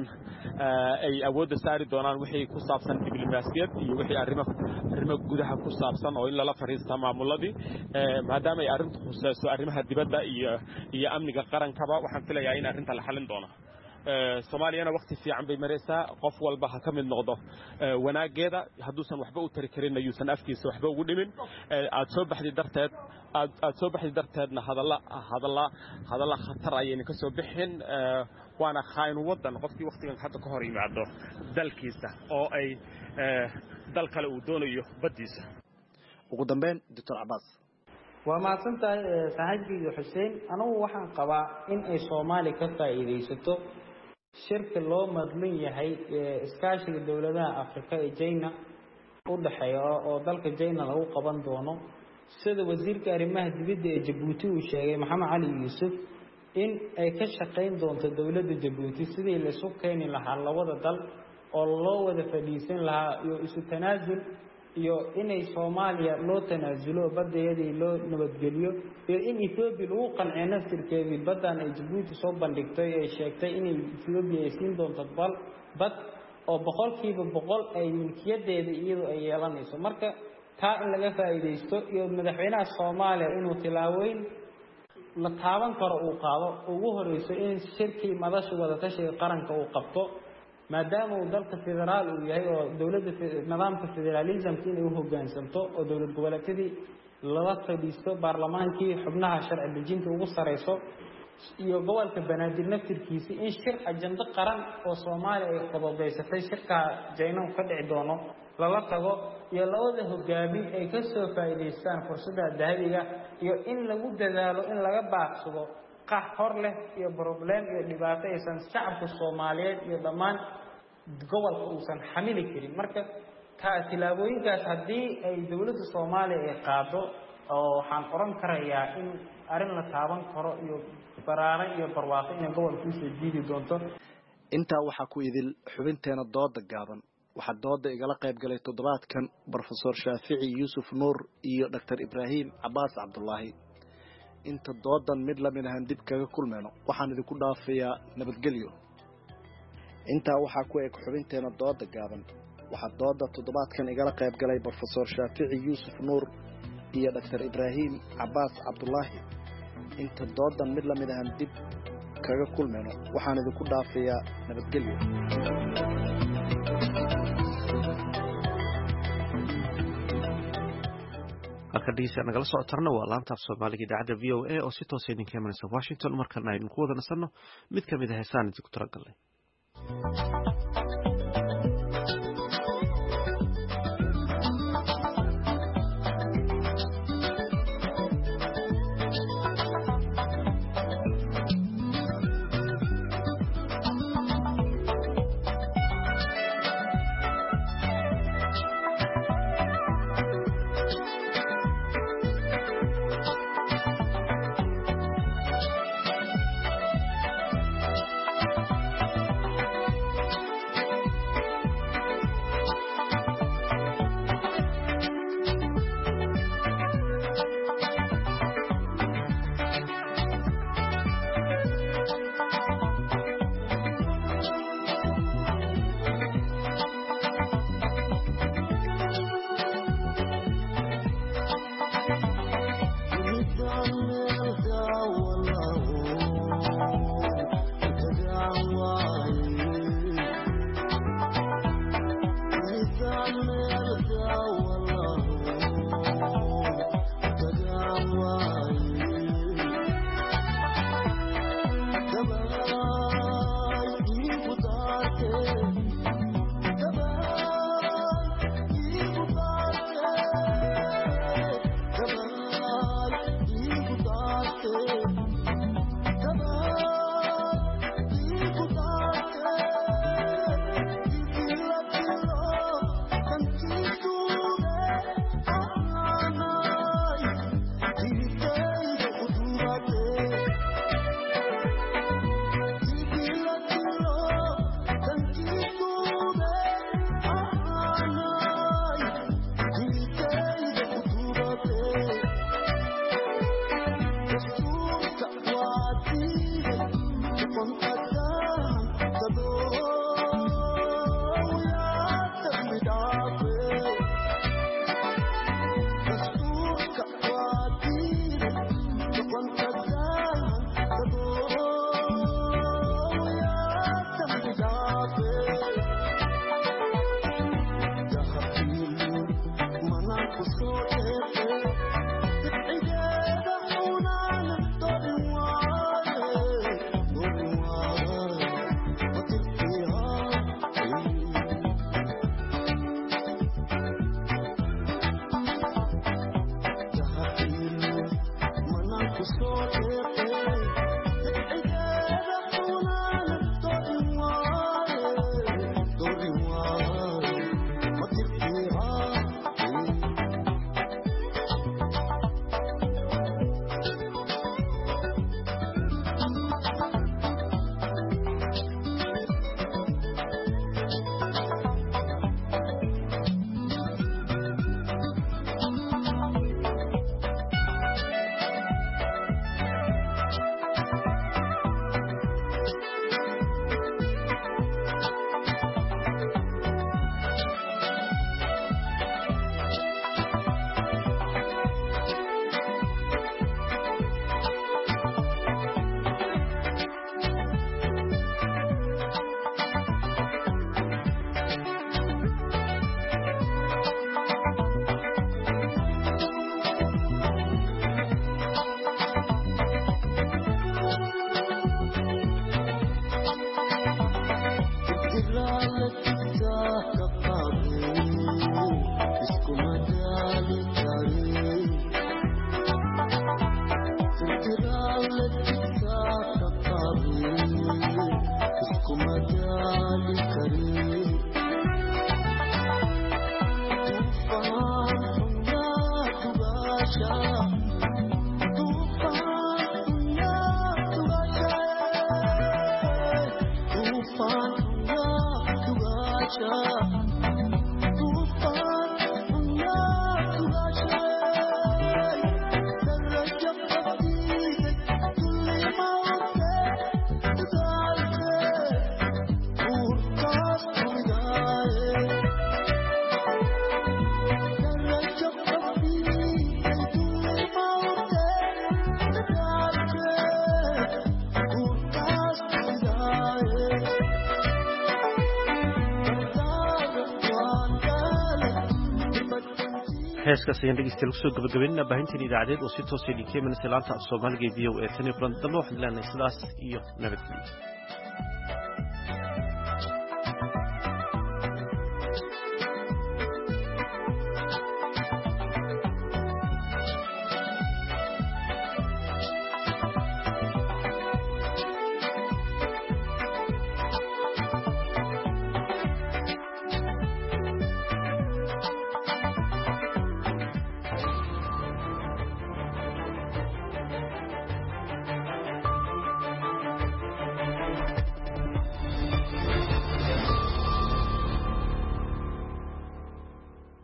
ay awoodda saari doonaan wixii ku saabsan diblomaasiyad iyo wixii arrimo arrimo gudaha ku saabsan oo in lala fariisto maamuladii maadaama ay arrintu khusayso arrimaha dibadda iyo iyo amniga qarankaba waxaan filayaa in arrinta la xalin doono Soomaaliyana waqti fiican bay maraysaa qof walba ha ka mid noqdo wanaageeda hadduusan waxba u tari karin ayuusan afkiisa waxba ugu dhimin aad soo baxdi darteed aad soo baxdi darteedna hadalla hadalla hadalla khatar ayayna ka soo bixin waana khaynu wadan qofkii waqtigan hadda ka hor yimaado dalkiisa oo ay dal kale uu doonayo badiisa ugu dambeyn Doctor Cabaas waa mahadsan tahay saaxiibkii Xuseen anigu waxaan qabaa in ay Soomaali ka faa'iideysato shirka loo madlan yahay iskaashiga dawladaha Afrika ee China u dhaxeeyo oo dalka China lagu qaban doono sida wasiirka arrimaha dibadda ee Djibouti uu sheegay Maxamed Cali Yuusuf in ay ka shaqeyn doonto dawladda Djibouti sidii la isu keeni lahaa labada dal oo loo wada fadhiisan lahaa iyo isu tanaasul iyo inay Soomaaliya loo tanaasulo badeedii loo nabadgeliyo iyo in Ethiopia lagu qancin naftirkeedii badan ay Djibouti soo bandhigtay ay sheegtay in Ethiopia ay siin doonto bal bad oo boqolkiiba boqol ay milkiyadeeda iyadoo ay yeelanayso marka taa in laga faa'iideysto iyo madaxweynaha Soomaaliya inuu tilaaweyn la taaban karo uu qaado ugu horeyso in shirkii madasha wada tashiga qaranka uu qabto maadaama uu dalka federaal uu yahay oo dawladda nidaamka federalismka inay u hoggaansanto oo dawlad goboleedyadii lala fadhiisto baarlamaankii xubnaha sharci dejinta ugu sareyso iyo gobolka Banaadir naftirkiisa in shir ajanda qaran oo Soomaaliya ay qodobaysatay shirka China ka dhici doono lala tago iyo labada hogaamin ay ka soo faa'iideystaan fursada dahabiga iyo in lagu dadaalo in laga baaqsado qax hor leh iyo problem iyo dhibaato aysan shacabka Soomaaliyeed iyo dhammaan gobolka uusan xamili karin marka ka tilaabooyinkaas haddii ay dawladda Soomaaliya ay qaado oo waxaan oran karayaa in arrin la taaban karo iyo baraare iyo barwaaqo in gobolku soo jiidi doonto inta waxa ku idil xubinteena dooda gaaban waxa dooda igala qayb galay toddobaadkan Professor Shaafici Yuusuf Nuur iyo Doctor Ibrahim Cabaas Cabdullaahi inta doodan mid la mid ahaan dib kaga kulmayno waxaan idinku dhaafayaa nabadgelyo inta waxa ku eg xubinteena dooda gaaban waxa dooda toddobaadkan igala qayb galay Professor Shaafici Yuusuf Nuur iyo Doctor Ibrahim Cabaas Cabdullaahi inta doodan mid la mid ahaan dib kaga kulmayno waxaan idinku dhaafayaa nabadgelyo halka dhegeysta nagala socotarna waa laanta af Soomaaliga idaacadda V O A oo si toos ah idinka imanaysa Washington markana aynu ku wada nasanno mid ka mid ah heesaan idinku talagalnay heeskaas ayaan dhegeystayaal kusoo gabagabeynaa baahinteen idaacadeed oo si toos idinka imanaysa laanta af soomaaliga ee v o a tan iyo kulan dambe waxaan leenahay sidaas iyo nabadgelyo